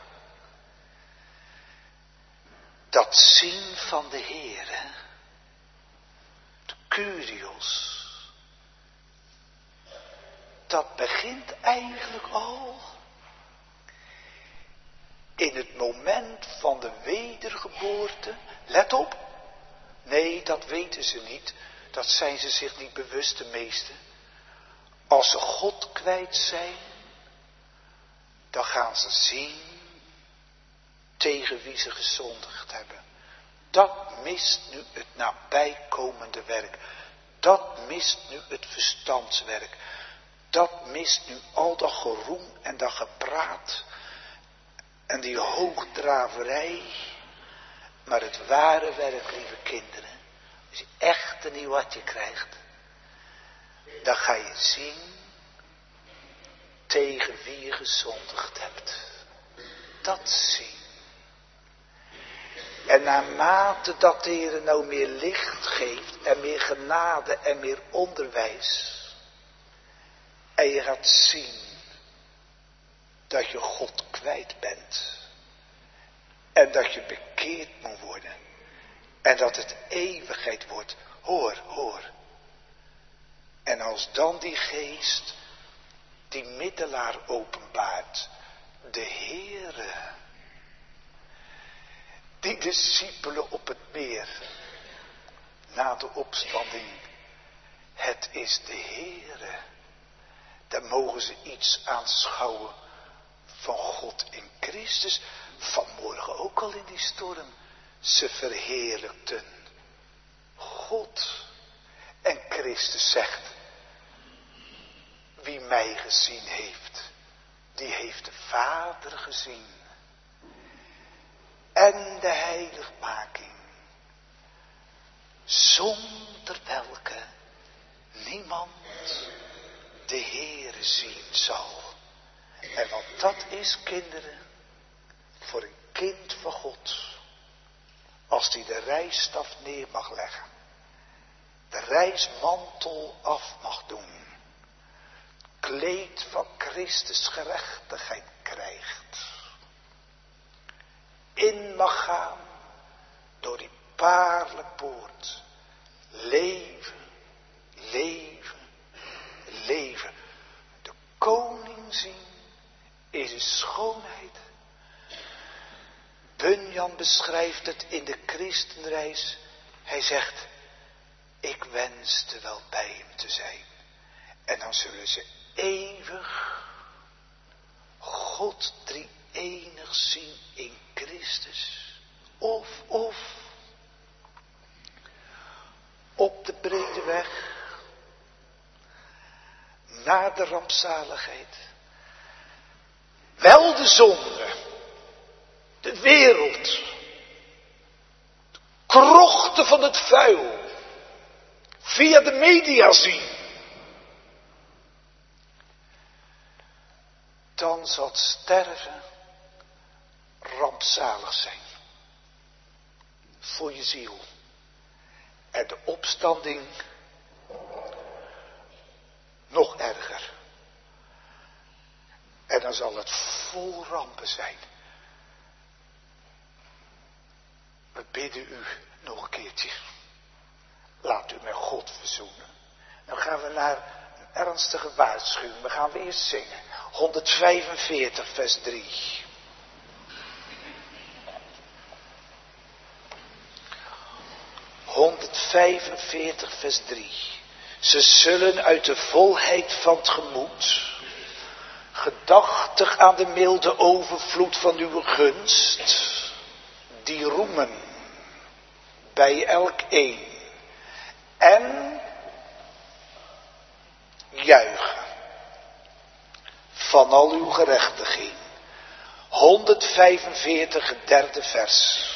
Dat zien van de Heere. De Kyrios. Dat begint eigenlijk al in het moment van de wedergeboorte. Let op. Nee, dat weten ze niet. Dat zijn ze zich niet bewust, de meesten. Als ze God kwijt zijn, dan gaan ze zien tegen wie ze gezondigd hebben. Dat mist nu het nabijkomende werk. Dat mist nu het verstandswerk. Dat mist nu al dat geroem en dat gepraat en die hoogdraverij. Maar het ware werk, lieve kinderen, Als je echt een nieuw hartje krijgt, dan ga je zien tegen wie je gezondigd hebt. Dat zien. En naarmate dat de Heer nou meer licht geeft en meer genade en meer onderwijs. En je gaat zien dat je God kwijt bent. En dat je bekeerd moet worden. En dat het eeuwigheid wordt. Hoor, hoor. En als dan die geest die middelaar openbaart. De Heere. Die discipelen op het meer. Na de opstanding. Het is de Heere. Dan mogen ze iets aanschouwen van God in Christus. Vanmorgen ook al in die storm. Ze verheerlijkten God. En Christus zegt. Wie mij gezien heeft. Die heeft de Vader gezien. En de heiligmaking. Zonder welke niemand de Heere zien zal. En wat dat is, kinderen, voor een kind van God. Als die de reisstaf neer mag leggen. De reismantel af mag doen. Kleed van Christus gerechtigheid krijgt. In mag gaan door die paarlenpoort. Leven, leven, leven. De koning zien is een schoonheid. Bunyan beschrijft het in de christenreis. Hij zegt, ik wenste wel bij hem te zijn. En dan zullen ze eeuwig God drie-enig zien in Christus. Of, of, op de brede weg, naar de rampzaligheid. Wel de zonde, de wereld, de krochten van het vuil, via de media zien. Dan zal het sterven rampzalig zijn. Voor je ziel. En de opstanding nog erger. En dan zal het vol rampen zijn. We bidden u nog een keertje. Laat u met God verzoenen. Dan gaan we naar een ernstige waarschuwing. We gaan we eerst zingen. honderdvijfenveertig vers drie. honderdvijfenveertig vers drie. Ze zullen uit de volheid van het gemoed, gedachtig aan de milde overvloed van uw gunst, die roemen bij elk een en juichen van al uw gerechtiging. honderdvijfenveertig, derde vers.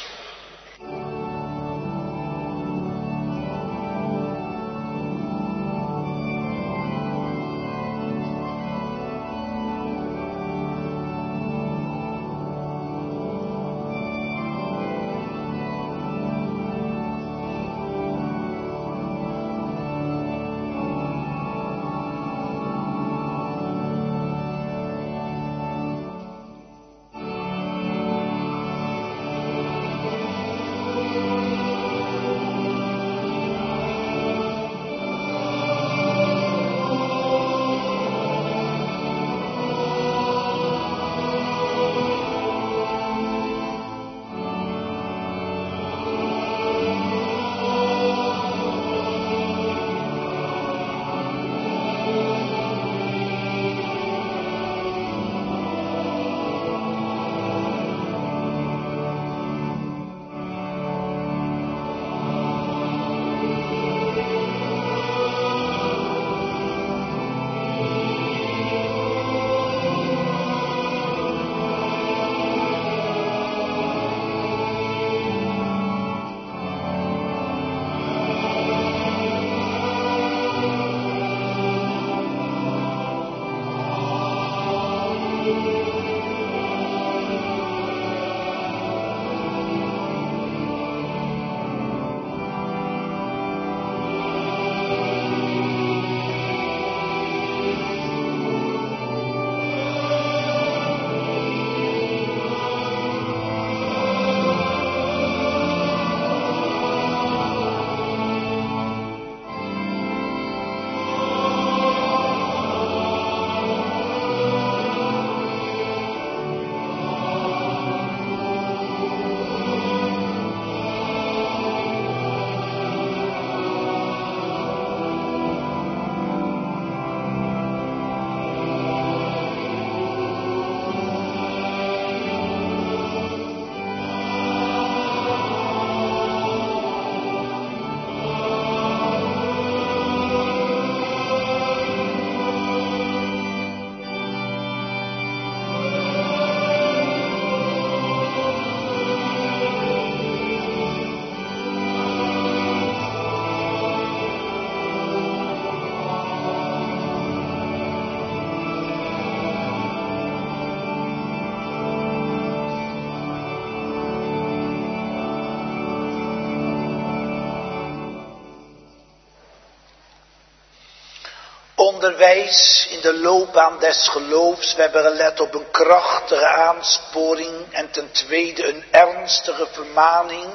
onderwijs in de loopbaan des geloofs. We hebben gelet op een krachtige aansporing en ten tweede een ernstige vermaning.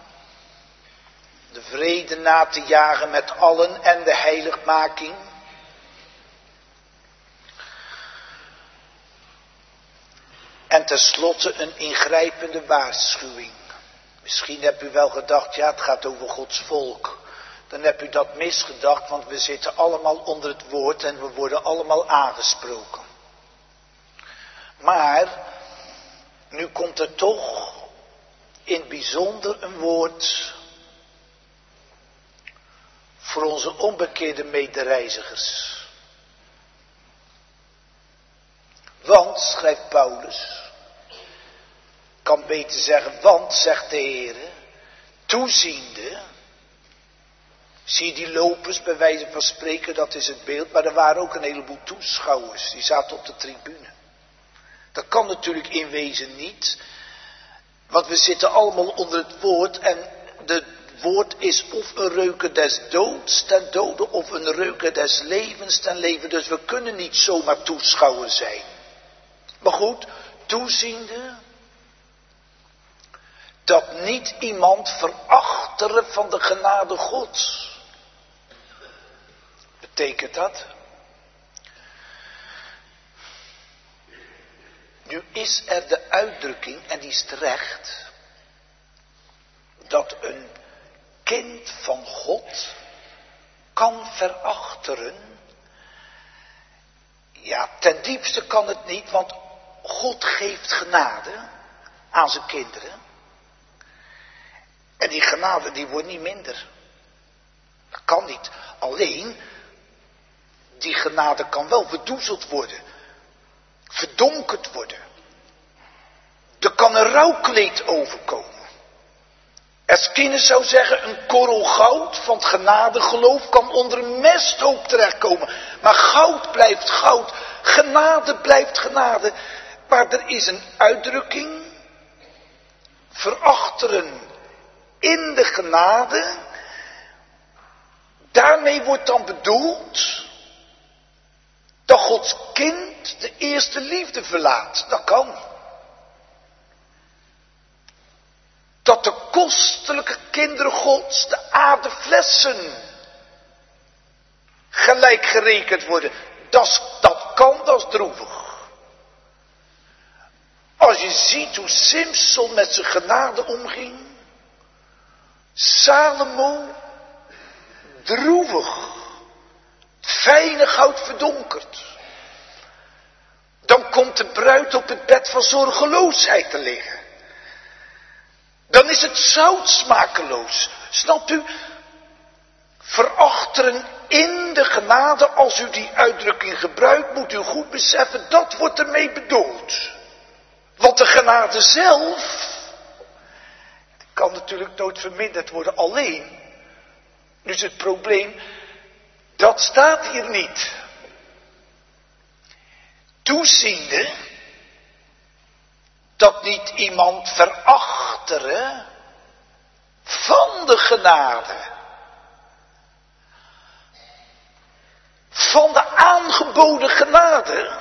De vrede na te jagen met allen en de heiligmaking. En tenslotte een ingrijpende waarschuwing. Misschien hebt u wel gedacht, ja, het gaat over Gods volk. Dan heb u dat misgedacht, want we zitten allemaal onder het woord en we worden allemaal aangesproken. Maar, nu komt er toch in het bijzonder een woord voor onze onbekeerde medereizigers. Want, schrijft Paulus, kan beter zeggen, want, zegt de Heer, toeziende. Zie je die lopers, bij wijze van spreken, dat is het beeld. Maar er waren ook een heleboel toeschouwers, die zaten op de tribune. Dat kan natuurlijk in wezen niet. Want we zitten allemaal onder het woord. En het woord is of een reuken des doods ten dode, of een reuken des levens ten leven. Dus we kunnen niet zomaar toeschouwer zijn. Maar goed, toeziende. Dat niet iemand verachteren van de genade Gods. Betekent dat? Nu is er de uitdrukking, en die is terecht, dat een kind van God kan verachteren. Ja, ten diepste kan het niet, want God geeft genade aan zijn kinderen. En die genade die wordt niet minder. Dat kan niet. Alleen, die genade kan wel verdoezeld worden. Verdonkerd worden. Er kan een rouwkleed overkomen. Eskine zou zeggen, een korrel goud van het genadegeloof kan onder een mesthoop terechtkomen. Maar goud blijft goud. Genade blijft genade. Maar er is een uitdrukking. Verachteren in de genade. Daarmee wordt dan bedoeld dat Gods kind de eerste liefde verlaat. Dat kan. Dat de kostelijke kinderen Gods de aardeflessen gelijk gerekend worden. Dat, dat kan, dat is droevig. Als je ziet hoe Simson met zijn genade omging. Salomo, droevig. Het fijne goud verdonkerd. Dan komt de bruid op het bed van zorgeloosheid te liggen. Dan is het zout smakeloos. Snapt u? Verachteren in de genade, als u die uitdrukking gebruikt, moet u goed beseffen, dat wordt ermee bedoeld. Want de genade zelf kan natuurlijk nooit verminderd worden. Alleen, nu is het probleem, dat staat hier niet. Toeziende dat niet iemand verachteren van de genade. Van de aangeboden genade.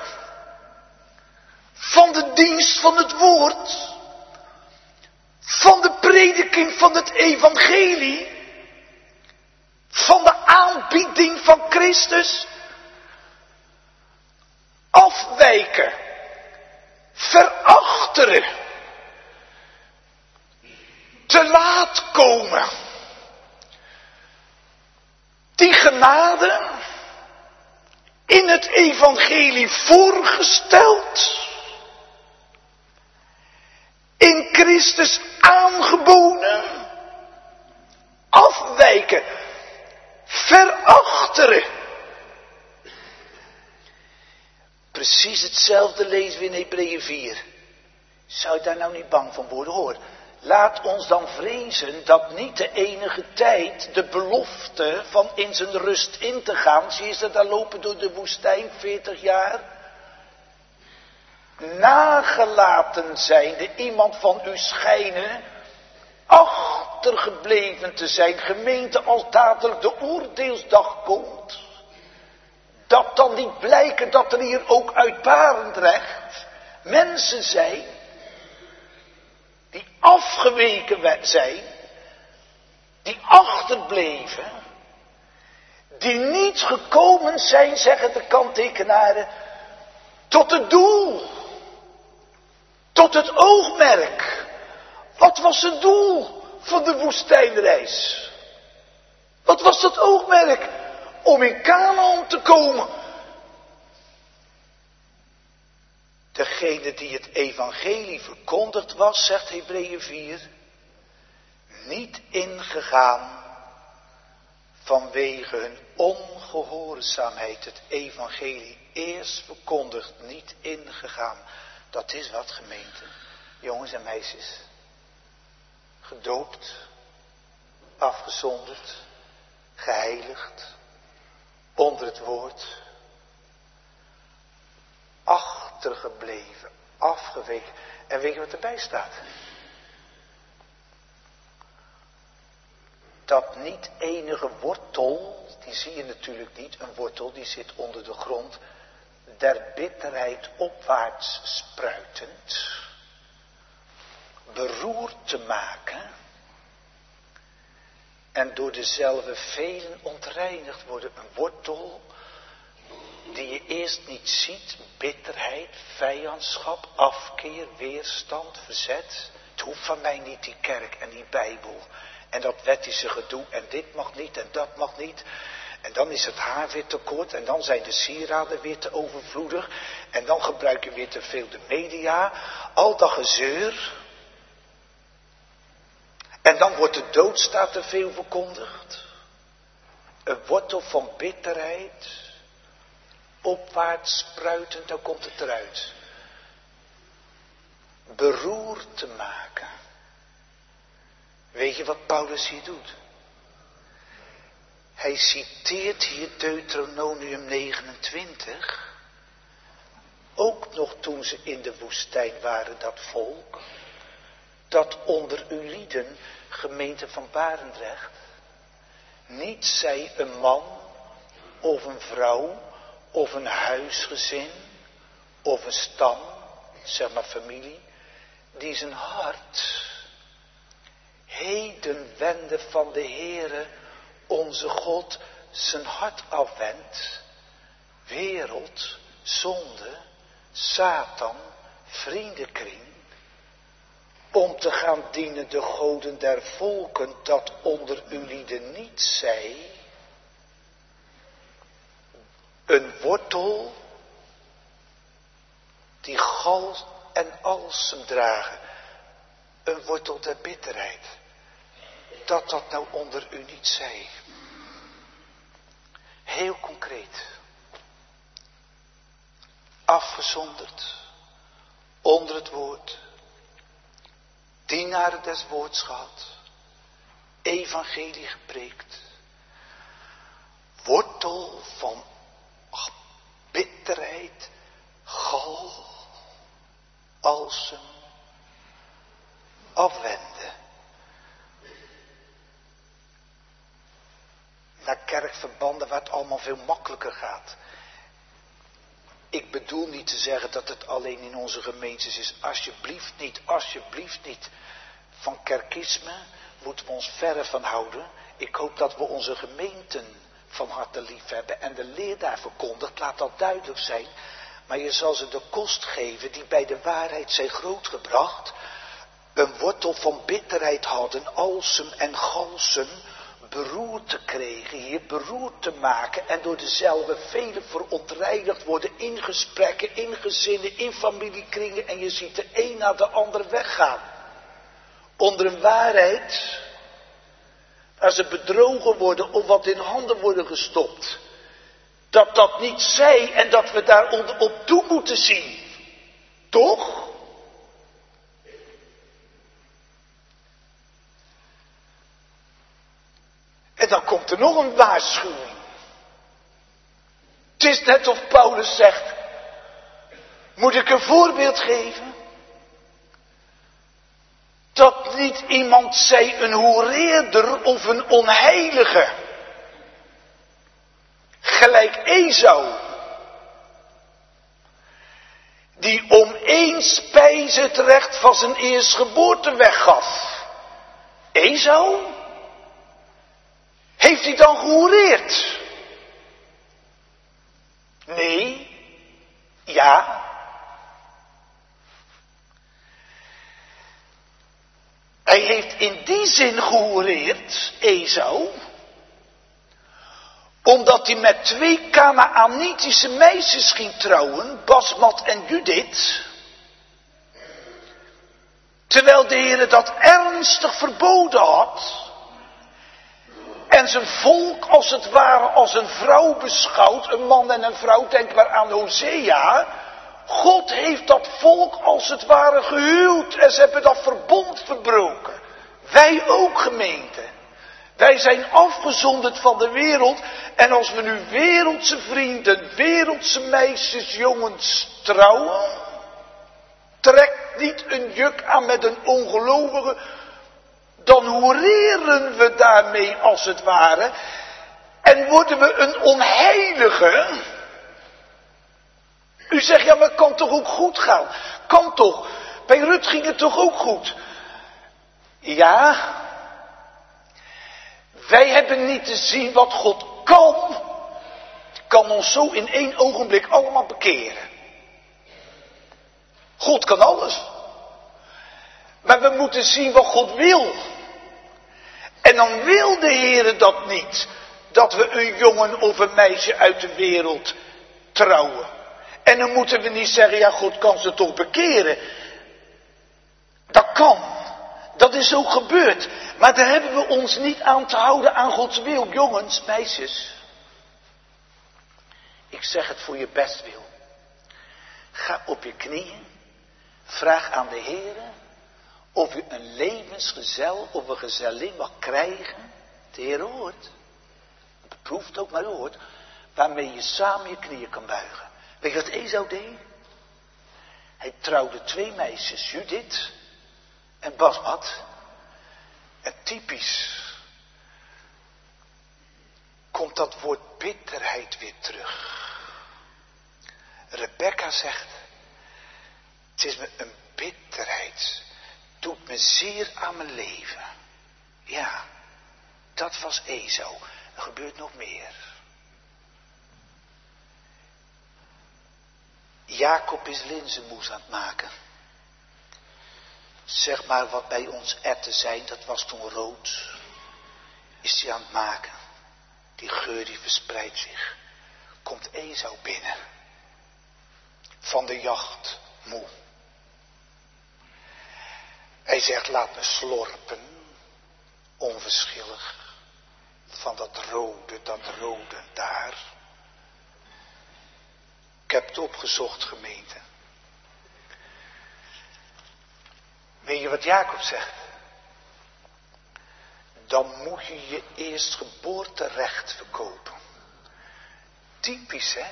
Van de dienst van het woord. Van de prediking van het evangelie. Van de aanbieding van Christus. Afwijken. Verachteren. Te laat komen. Die genade in het evangelie voorgesteld. In Christus aangeboden. Afwijken. Verachteren. Precies hetzelfde lezen we in Hebreeën vier. Zou je daar nou niet bang van worden? Hoor, laat ons dan vrezen dat niet de enige tijd de belofte van in zijn rust in te gaan. Zie je ze daar lopen door de woestijn, veertig jaar. Nagelaten zijnde iemand van u schijnen achtergebleven te zijn. Gemeente, als dadelijk de oordeelsdag komt. Dat dan niet blijken dat er hier ook uit Barendrecht mensen zijn die afgeweken zijn, die achterbleven, die niet gekomen zijn, zeggen de kanttekenaren, tot het doel, tot het oogmerk. Wat was het doel van de woestijnreis? Wat was dat oogmerk? Om in Kanaan te komen. Degene die het evangelie verkondigd was, zegt Hebreeën vier, niet ingegaan vanwege hun ongehoorzaamheid. Het evangelie eerst verkondigd, niet ingegaan. Dat is wat, gemeente, jongens en meisjes. Gedoopt, afgezonderd, geheiligd, onder het woord, achtergebleven, afgeweken. En weet je wat erbij staat? Dat niet enige wortel, die zie je natuurlijk niet, een wortel die zit onder de grond, der bitterheid opwaarts spruitend, beroerd te maken en door dezelfde velen ontreinigd worden. Een wortel die je eerst niet ziet, bitterheid, vijandschap, afkeer, weerstand, verzet. Het hoeft van mij niet, die kerk en die Bijbel en dat wettische gedoe en dit mag niet en dat mag niet. En dan is het haar weer te kort en dan zijn de sieraden weer te overvloedig. En dan gebruik je weer te veel de media, al dat gezeur. En dan wordt de doodstaat te veel verkondigd. Een wortel van bitterheid, opwaarts spruitend, dan komt het eruit. Beroerd te maken. Weet je wat Paulus hier doet? Hij citeert hier Deuteronomium negenentwintig. Ook nog toen ze in de woestijn waren, dat volk. Dat onder uw lieden, gemeente van Barendrecht, niet zij een man of een vrouw of een huisgezin of een stam, zeg maar familie, die zijn hart heden wende van de Heere onze God zijn hart afwendt, wereld, zonde, Satan, vriendenkring, om te gaan dienen de goden der volken, dat onder uw lieden niet zij, een wortel die gal en alsem dragen, een wortel der bitterheid, dat dat nou onder u niet zij. Heel concreet. Afgezonderd. Onder het woord. Dienaren des woords gehad. Evangelie gepreekt. Wortel van bitterheid. Gal. Alsem. Afwenden. Naar kerkverbanden waar het allemaal veel makkelijker gaat. Ik bedoel niet te zeggen dat het alleen in onze gemeentes is. Alsjeblieft niet, alsjeblieft niet. Van kerkisme moeten we ons verre van houden. Ik hoop dat we onze gemeenten van harte lief hebben. En de leer daar verkondigt, laat dat duidelijk zijn. Maar je zal ze de kost geven die bij de waarheid zijn grootgebracht. Een wortel van bitterheid hadden, alsem en galsem, beroerd te kregen, hier beroerd te maken en door dezelfde velen verontreinigd worden in gesprekken, in gezinnen, in familiekringen en je ziet de een na de ander weggaan. Onder een waarheid waar ze bedrogen worden of wat in handen worden gestopt. Dat dat niet zij en dat we daar op toe moeten zien. Toch? En dan komt er nog een waarschuwing. Het is net of Paulus zegt, moet ik een voorbeeld geven? Dat niet iemand zij een hoereerder of een onheilige. gelijk Esau, die om één spijze het recht van zijn eerstgeboorte weggaf. Esau? Heeft hij dan gehoereerd? Nee. Ja. Hij heeft in die zin gehoereerd, Esau, omdat hij met twee Kanaanitische meisjes ging trouwen, Basmat en Judith, terwijl de Heer dat ernstig verboden had en zijn volk als het ware als een vrouw beschouwt, een man en een vrouw, denk maar aan Hosea. God heeft dat volk als het ware gehuwd en ze hebben dat verbond verbroken. Wij ook, gemeente. Wij zijn afgezonderd van de wereld en als we nu wereldse vrienden, wereldse meisjes, jongens trouwen, trekt niet een juk aan met een ongelovige, dan hoereren we daarmee als het ware en worden we een onheilige. U zegt, ja, maar het kan toch ook goed gaan? Kan toch? Bij Rut ging het toch ook goed? Ja. Wij hebben niet te zien wat God kan. Kan ons zo in één ogenblik allemaal bekeren. God kan alles. Maar we moeten zien wat God wil. En dan wil de Heer dat niet. Dat we een jongen of een meisje uit de wereld trouwen. En dan moeten we niet zeggen, ja, God kan ze toch bekeren. Dat kan. Dat is ook gebeurd. Maar daar hebben we ons niet aan te houden aan Gods wil. Jongens, meisjes. Ik zeg het voor je bestwil. Ga op je knieën. Vraag aan de Heer of je een levensgezel of een gezellin mag krijgen. De Heer hoort. Beproef het ook maar hoort. Waarmee je samen je knieën kan buigen. Weet je wat Esau deed? Hij trouwde twee meisjes, Judith en Basmat. En typisch komt dat woord bitterheid weer terug. Rebecca zegt, het is me een bitterheid, doet me zeer aan mijn leven. Ja, dat was Esau. Er gebeurt nog meer. Jacob is linzenmoes aan het maken. Zeg maar wat bij ons erwten zijn, dat was toen rood. Is hij aan het maken. Die geur die verspreidt zich. Komt Esau binnen. Van de jacht moe. Hij zegt, laat me slorpen. Onverschillig. Van dat rode, dat rode daar. Ik heb het opgezocht, gemeente. Weet je wat Jacob zegt? Dan moet je je eerstgeboorterecht verkopen. Typisch, hè?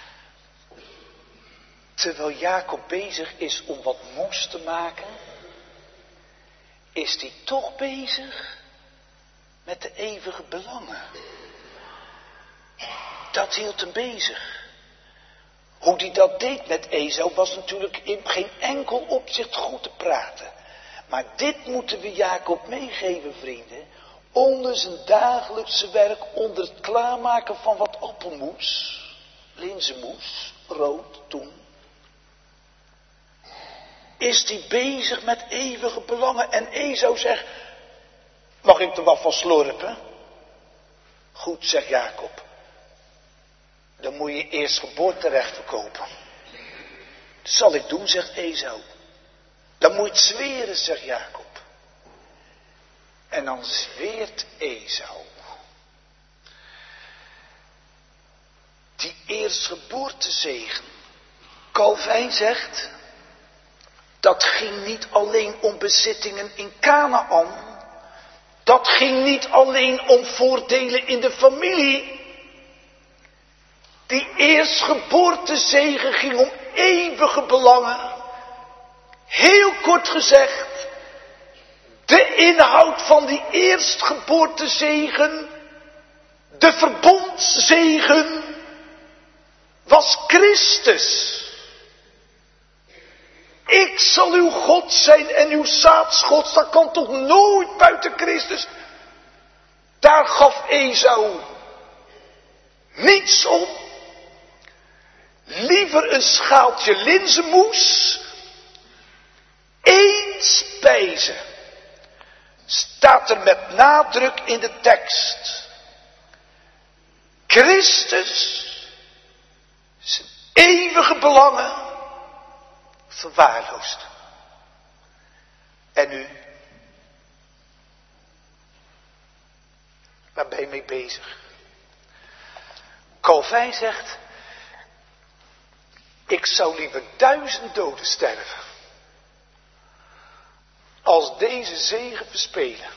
Terwijl Jacob bezig is om wat moes te maken, is hij toch bezig met de eeuwige belangen. Dat hield hem bezig. Hoe hij dat deed met Esau was natuurlijk in geen enkel opzicht goed te praten. Maar dit moeten we Jacob meegeven, vrienden. Onder zijn dagelijkse werk, onder het klaarmaken van wat appelmoes, linzenmoes, rood toen, is hij bezig met eeuwige belangen. En Esau zegt, mag ik er wat van slorpen? Goed, zegt Jacob. Dan moet je eerst geboorterecht verkopen. Dat zal ik doen, zegt Esau. Dan moet je het zweren, zegt Jacob. En dan zweert Esau. Die eerstgeboortezegen. Calvijn zegt, dat ging niet alleen om bezittingen in Kanaan. Dat ging niet alleen om voordelen in de familie. Die eerstgeboortezegen ging om eeuwige belangen. Heel kort gezegd, de inhoud van die eerstgeboortezegen, de verbondszegen, was Christus. Ik zal uw God zijn en uw zaadsgods, dat kan toch nooit buiten Christus. Daar gaf Esau niets om. Liever een schaaltje linzenmoes. Eén spijze. Staat er met nadruk in de tekst. Christus, zijn eeuwige belangen, verwaarloosd. En nu? Waar ben je mee bezig? Calvijn zegt, ik zou liever duizend doden sterven, als deze zegen verspelen.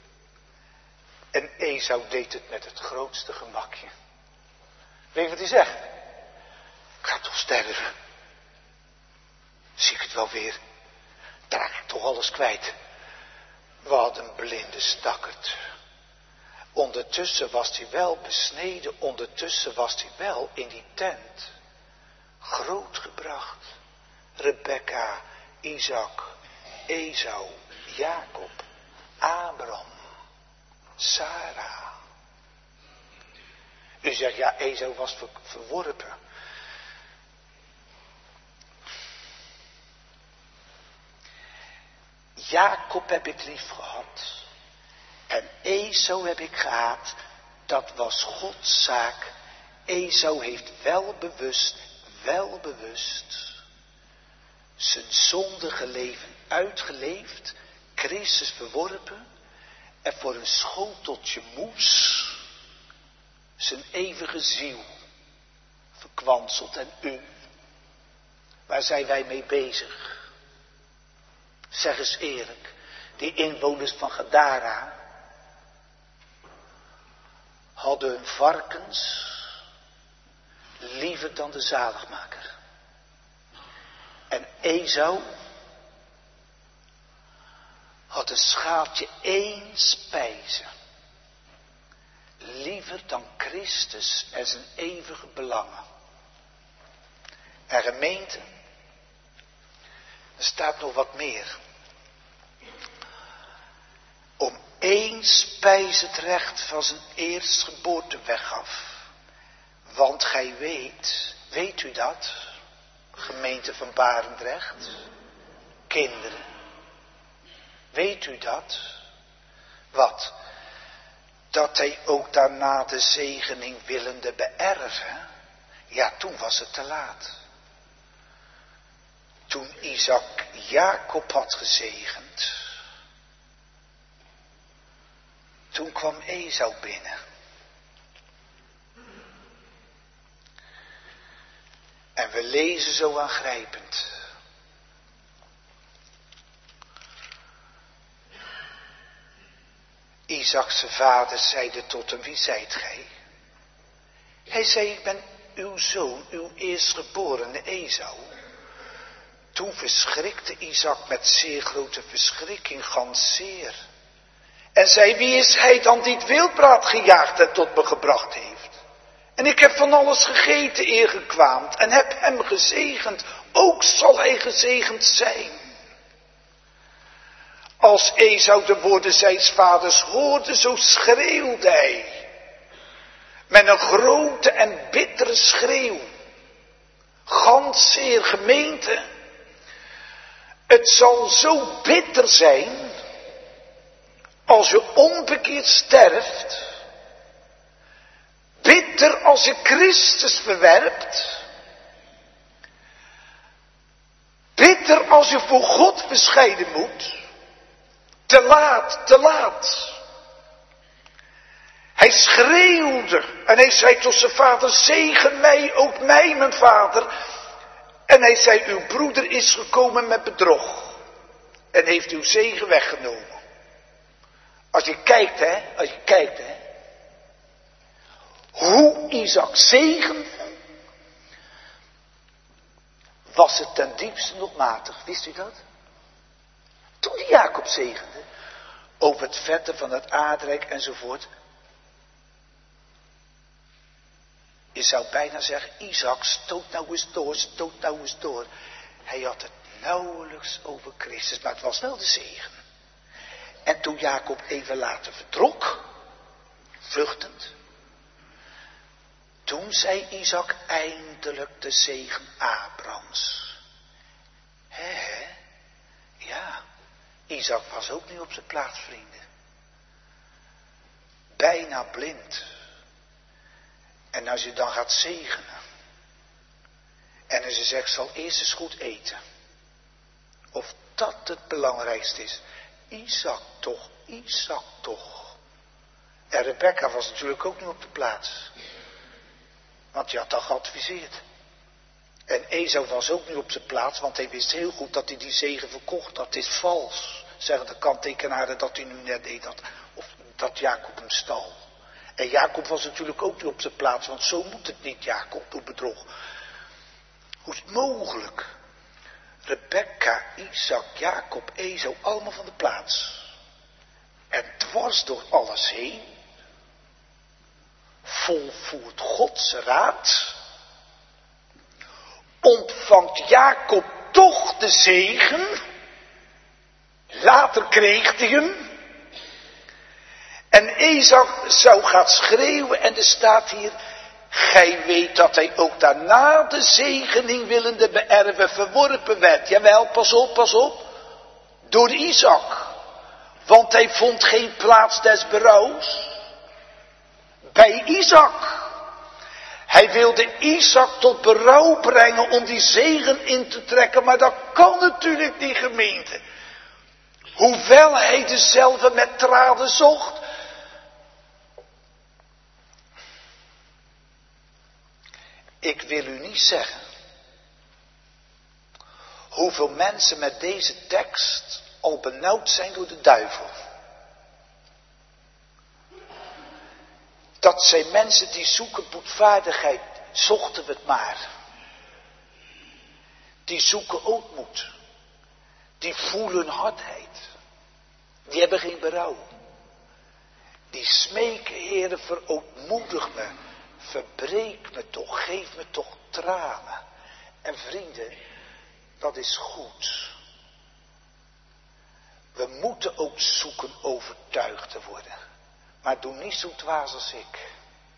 En Esau deed het met het grootste gemakje. Weet je wat hij zegt? Ik ga toch sterven. Zie ik het wel weer. Draag ik toch alles kwijt. Wat een blinde stakkerd. Ondertussen was hij wel besneden. Ondertussen was hij wel in die tent grootgebracht. Rebekka, Isaac, Esau, Jacob, Abraham, Sarah. U zegt, ja, Esau was ver, verworpen. Jacob heb ik lief gehad. En Esau heb ik gehaat. Dat was Gods zaak. Esau heeft wel bewust, wel bewust zijn zondige leven uitgeleefd. Christus verworpen. En voor een schoteltje moes zijn eeuwige ziel verkwanseld. En u, waar zijn wij mee bezig? Zeg eens eerlijk, die inwoners van Gadara hadden hun varkens liever dan de zaligmaker. En Esau had een schaaltje één spijze liever dan Christus en zijn eeuwige belangen. En gemeente, er staat nog wat meer. Om één spijs het recht van zijn eerstgeboorte weggaf. Want gij weet, weet u dat, gemeente van Barendrecht, kinderen, weet u dat? Wat? Dat hij ook daarna de zegening willende beërven? Ja, toen was het te laat. Toen Isaac Jacob had gezegend, toen kwam Esau binnen. En we lezen zo aangrijpend. Isaac zijn vader zeide tot hem, wie zijt gij? Hij zei, ik ben uw zoon, uw eerstgeborene Esau. Toen verschrikte Isaac met zeer grote verschrikking, gans zeer. En zei, wie is hij dan die het wildbraad gejaagd en tot me gebracht heeft? En ik heb van alles gegeten eergekwaamd en heb hem gezegend, ook zal hij gezegend zijn. Als Esau de woorden zijns vaders hoorde, zo schreeuwde hij. Met een grote en bittere schreeuw. Gans zeer, gemeente. Het zal zo bitter zijn, als je onbekeerd sterft. Bitter als je Christus verwerpt. Bitter als je voor God bescheiden moet. Te laat, te laat. Hij schreeuwde en hij zei tot zijn vader, zegen mij, ook mij, mijn vader. En hij zei, uw broeder is gekomen met bedrog en heeft uw zegen weggenomen. Als je kijkt, hè, als je kijkt, hè, hoe Isaac zegende, was het ten diepste nog matig. Wist u dat? Toen die Jacob zegende, over het vette van het aardrijk enzovoort. Je zou bijna zeggen, Isaac, stoot nou eens door, stoot nou eens door. Hij had het nauwelijks over Christus, maar het was wel de zegen. En toen Jacob even later vertrok, vluchtend, toen zei Isaac eindelijk de zegen Abrahams. Hè? Ja, Isaac was ook niet op zijn plaats, vrienden. Bijna blind. En als je dan gaat zegenen. En als je zegt, zal eerst eens goed eten. Of dat het belangrijkste is. Isaac toch, Isaac toch. En Rebecca was natuurlijk ook niet op de plaats. Want je had al geadviseerd. En Esau was ook niet op zijn plaats, want hij wist heel goed dat hij die zegen verkocht. Dat is vals. Zeggen de kanttekenaren dat hij nu net deed dat. Of dat Jacob hem stal. En Jacob was natuurlijk ook niet op zijn plaats, want zo moet het niet, Jacob, door bedrog. Hoe is het mogelijk? Rebecca, Isaac, Jacob, Esau, allemaal van de plaats. En dwars door alles heen, volvoert Gods raad, ontvangt Jacob toch de zegen. Later kreeg hij hem. En Esau zou gaan schreeuwen en er staat hier, gij weet dat hij ook daarna de zegening willende beërven verworpen werd. Jawel, pas op, pas op. Door Isaac. Want hij vond geen plaats des berouws bij Isaac. Hij wilde Isaac tot berouw brengen om die zegen in te trekken, maar dat kan natuurlijk niet, gemeente. Hoewel hij dezelfde met tranen zocht. Ik wil u niet zeggen hoeveel mensen met deze tekst al benauwd zijn door de duivel. Dat zijn mensen die zoeken boetvaardigheid, zochten we het maar. Die zoeken ootmoed. Die voelen hardheid. Die hebben geen berouw. Die smeken, Heere, verootmoedig me. Verbreek me toch, geef me toch tranen. En vrienden, dat is goed. We moeten ook zoeken overtuigd te worden. Maar doe niet zo dwaas als ik.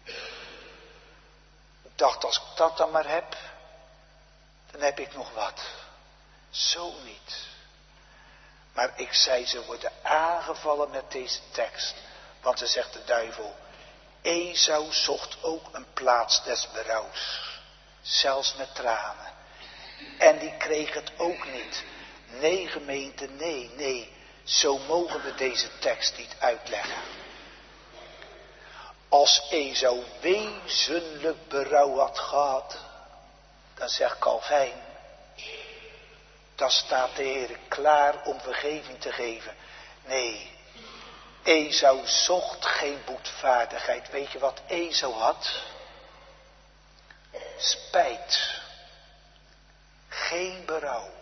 Ik dacht, als ik dat dan maar heb, dan heb ik nog wat. Zo niet. Maar ik zei, ze worden aangevallen met deze tekst. Want dan zegt de duivel, Esau zocht ook een plaats des berouws. Zelfs met tranen. En die kreeg het ook niet. Nee, gemeente, nee, nee. Zo mogen we deze tekst niet uitleggen. Als Esau wezenlijk berouw had gehad, dan zegt Calvijn, dan staat de Heer klaar om vergeving te geven. Nee, Esau zocht geen boetvaardigheid. Weet je wat Esau had? Spijt. Geen berouw.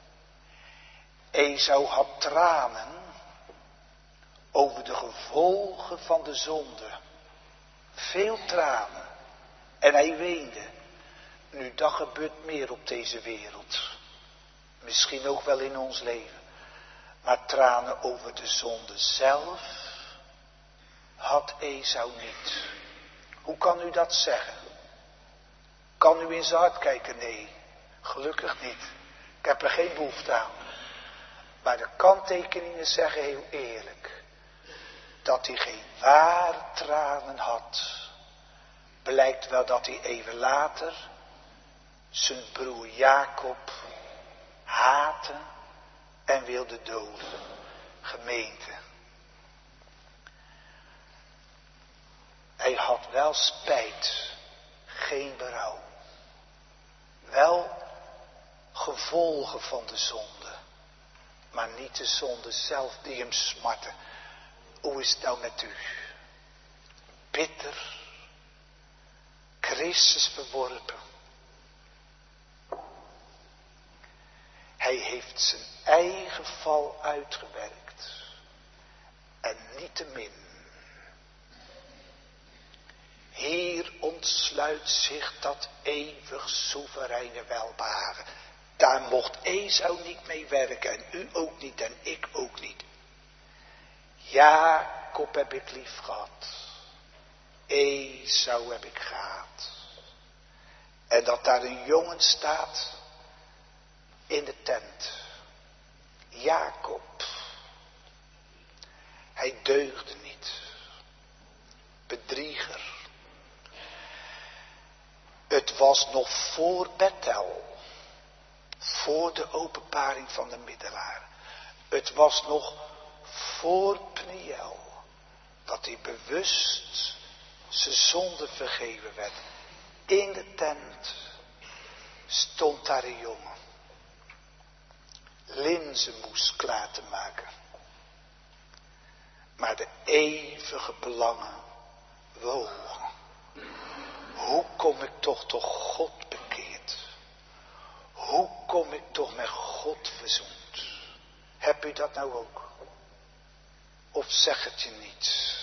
Esau had tranen over de gevolgen van de zonde. Veel tranen. En hij weende. Nu, dat gebeurt meer op deze wereld. Misschien ook wel in ons leven. Maar tranen over de zonde zelf had Esau niet. Hoe kan u dat zeggen? Kan u in zijn hart kijken? Nee, gelukkig niet. Ik heb er geen behoefte aan. Maar de kanttekeningen zeggen heel eerlijk. Dat hij geen ware tranen had. Blijkt wel dat hij even later zijn broer Jacob haatte en wilde doden. Gemeente. Hij had wel spijt, geen berouw. Wel gevolgen van de zonde. Maar niet de zonde zelf die hem smartte. Hoe is het nou met u? Bitter. Christus verworpen. Hij heeft zijn eigen val uitgewerkt. En niettemin Hier ontsluit zich dat eeuwig soevereine welbehagen. Daar mocht Esau niet mee werken en u ook niet en ik ook niet. Jacob heb ik lief gehad. Esau heb ik gehaat. En dat daar een jongen staat in de tent. Jacob. Hij deugde niet. Bedrieger. Het was nog voor Bethel. Voor de openbaring van de middelaar. Het was nog voor Pniel. Dat hij bewust zijn zonde vergeven werd. In de tent stond daar een jongen. Linzenmoes klaar te maken. Maar de eeuwige belangen wogen. Hoe kom ik toch tot God bekeerd? Hoe kom ik toch met God verzoend? Heb u dat nou ook? Of zeg het je niet?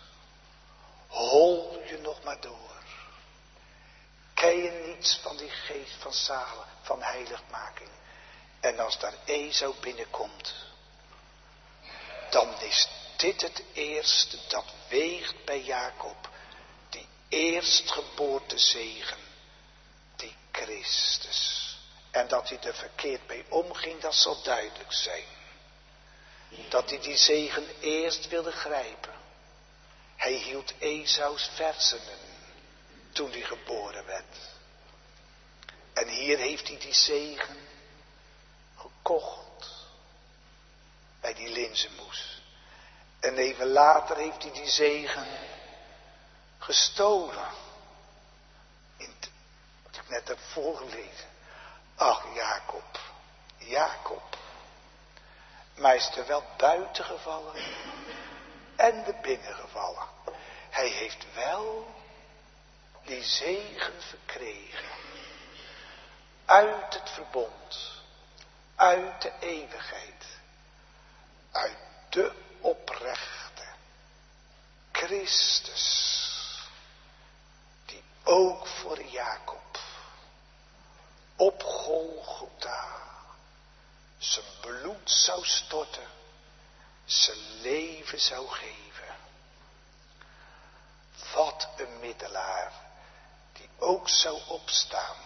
Hol je nog maar door. Ken je niets van die geest van zalig, van heiligmaking? En als daar Esau binnenkomt, dan is dit het eerste dat weegt bij Jacob. Die eerstgeboorte zegen, die Christus. En dat hij er verkeerd mee omging, dat zal duidelijk zijn. Dat hij die zegen eerst wilde grijpen. Hij hield Esau's versenen toen hij geboren werd. En hier heeft hij die zegen gekocht. Bij die linzenmoes. En even later heeft hij die zegen gestolen. In t, wat ik net heb voorgelezen. Ach, Jacob. Jacob. Maar hij is er wel buiten gevallen. En er binnen gevallen. Hij heeft wel die zegen verkregen. Uit het verbond. Uit de eeuwigheid. Uit de oprechte Christus. Die ook voor Jacob op Golgotha zijn bloed zou storten. Zijn leven zou geven. Wat een middelaar. Die ook zou opstaan.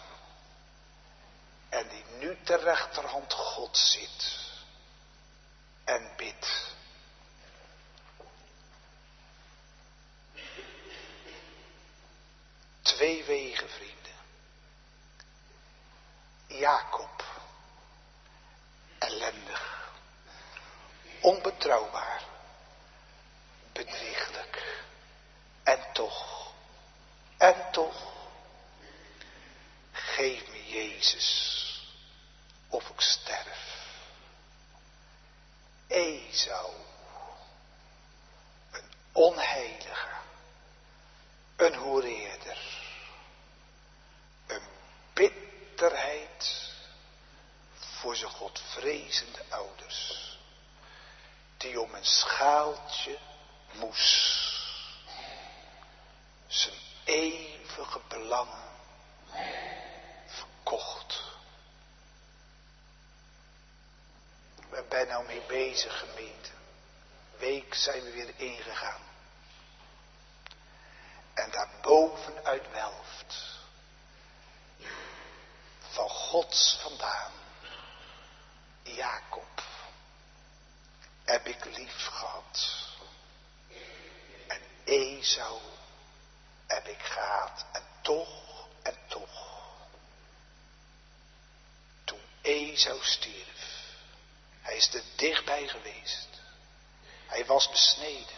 En die nu ter rechterhand God zit. En bidt. Twee wegen, vrienden. Jacob. Ellendig. Onbetrouwbaar. Bedrieglijk. En toch. En toch. Geef me Jezus. Of ik sterf. Esau. Een onheilige. Een hoereerder. Een bitterheid voor zijn godvrezende ouders. Die om een schaaltje moes. Zijn eeuwige belangen verkocht. Waar ben je nou mee bezig, gemeente? Week zijn we weer ingegaan. En daarboven uit Welft. Van Gods vandaan. Jacob. Heb ik lief gehad. En Esau heb ik gehaat. En toch, en toch. Toen Esau stierf. Hij is er dichtbij geweest. Hij was besneden.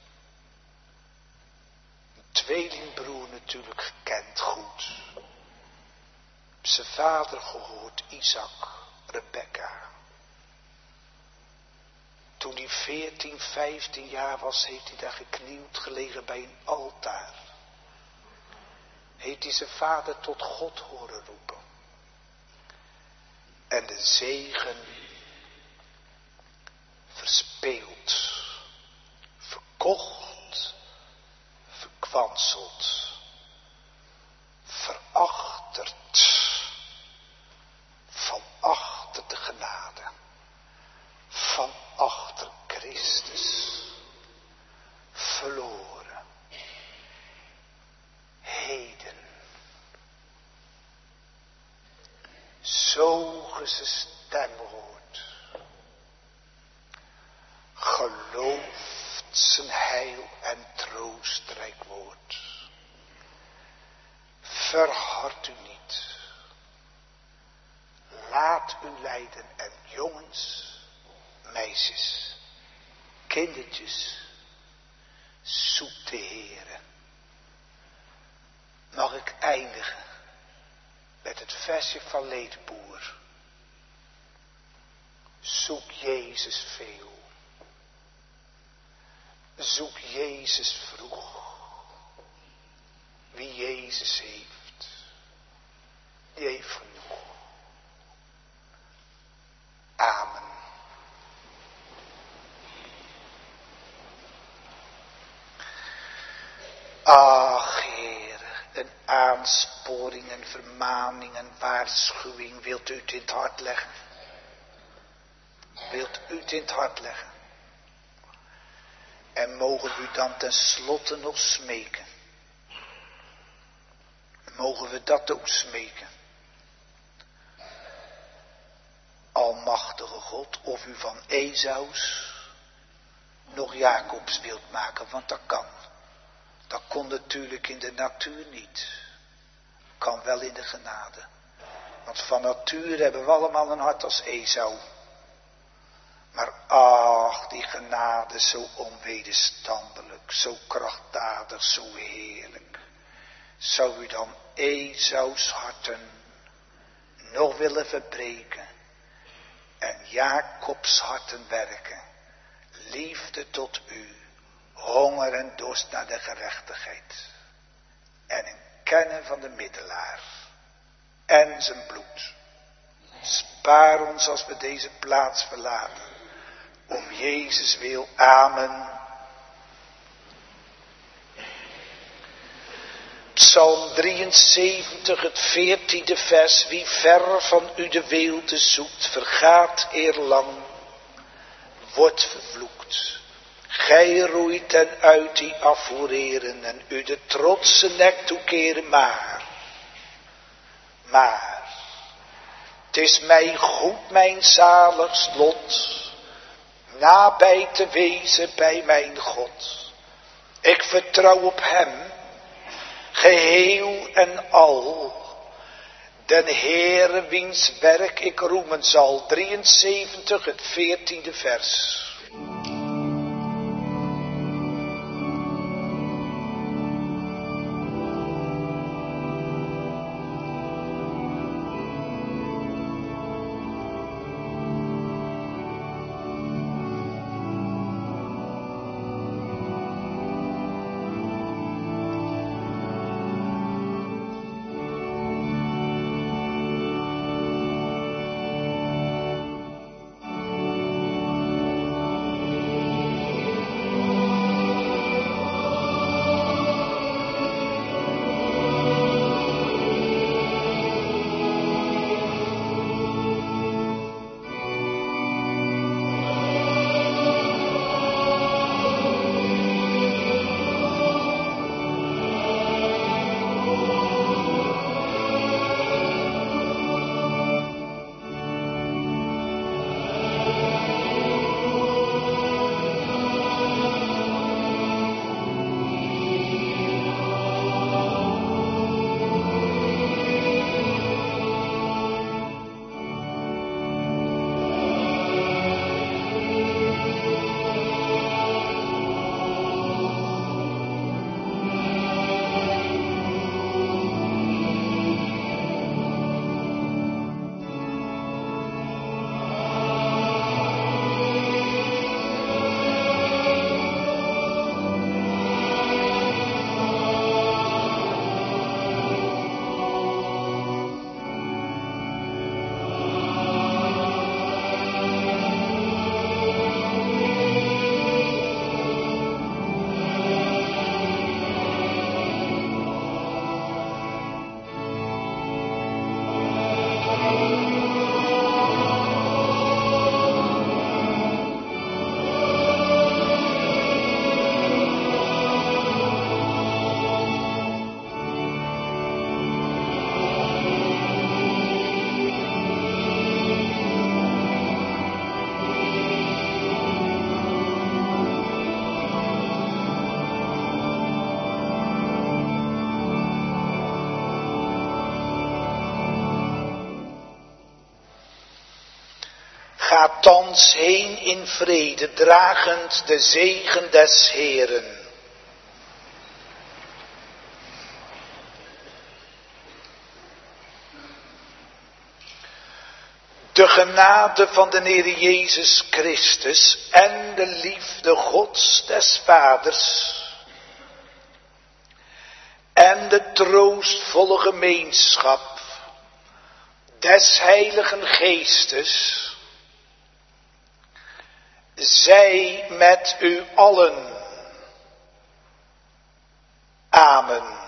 Een tweelingbroer natuurlijk gekend goed. Zijn vader gehoord, Isaac, Rebecca. Toen hij veertien, vijftien jaar was, heeft hij daar geknield gelegen bij een altaar. Heeft hij zijn vader tot God horen roepen. En de zegen verspeeld, verkocht, verkwanseld, zijn stem hoort. Gelooft zijn heil en troostrijk woord. Verhard u niet. Laat u leiden en jongens, meisjes, kindertjes, zoek de Heere. Mag ik eindigen met het versje van Leedboer. Zoek Jezus veel. Zoek Jezus vroeg. Wie Jezus heeft, die heeft genoeg. Amen. Ach, Heer, een aansporing, een vermaning, een waarschuwing. Wilt u het in het hart leggen? Wilt u het in het hart leggen? En mogen we u dan tenslotte nog smeken? Mogen we dat ook smeken? Almachtige God, of u van Esaus nog Jacobs wilt maken, want dat kan. Dat kon natuurlijk in de natuur niet. Kan wel in de genade. Want van natuur hebben we allemaal een hart als Esau. Maar ach, die genade zo onwederstandelijk, zo krachtdadig, zo heerlijk. Zou u dan Esaus harten nog willen verbreken en Jacobs harten werken? Liefde tot u, honger en dorst naar de gerechtigheid en een kennen van de middelaar en zijn bloed. Spaar ons als we deze plaats verlaten, om Jezus wil. Amen. Psalm drieënzeventig, het veertiende vers. Wie ver van u de weelde zoekt, vergaat eerlang, wordt vervloekt. Gij roeit ten uit die afvoereren en u de trotse nek toekeren, maar, maar, het is mij goed mijn zalig lot, nabij te wezen bij mijn God. Ik vertrouw op hem, geheel en al, den Heere wiens werk ik roemen zal. drieënzeventig, het veertiende vers. Ga thans heen in vrede, dragend de zegen des Heeren. De genade van de Heer Jezus Christus en de liefde Gods des Vaders en de troostvolle gemeenschap des Heiligen Geestes zij met u allen. Amen.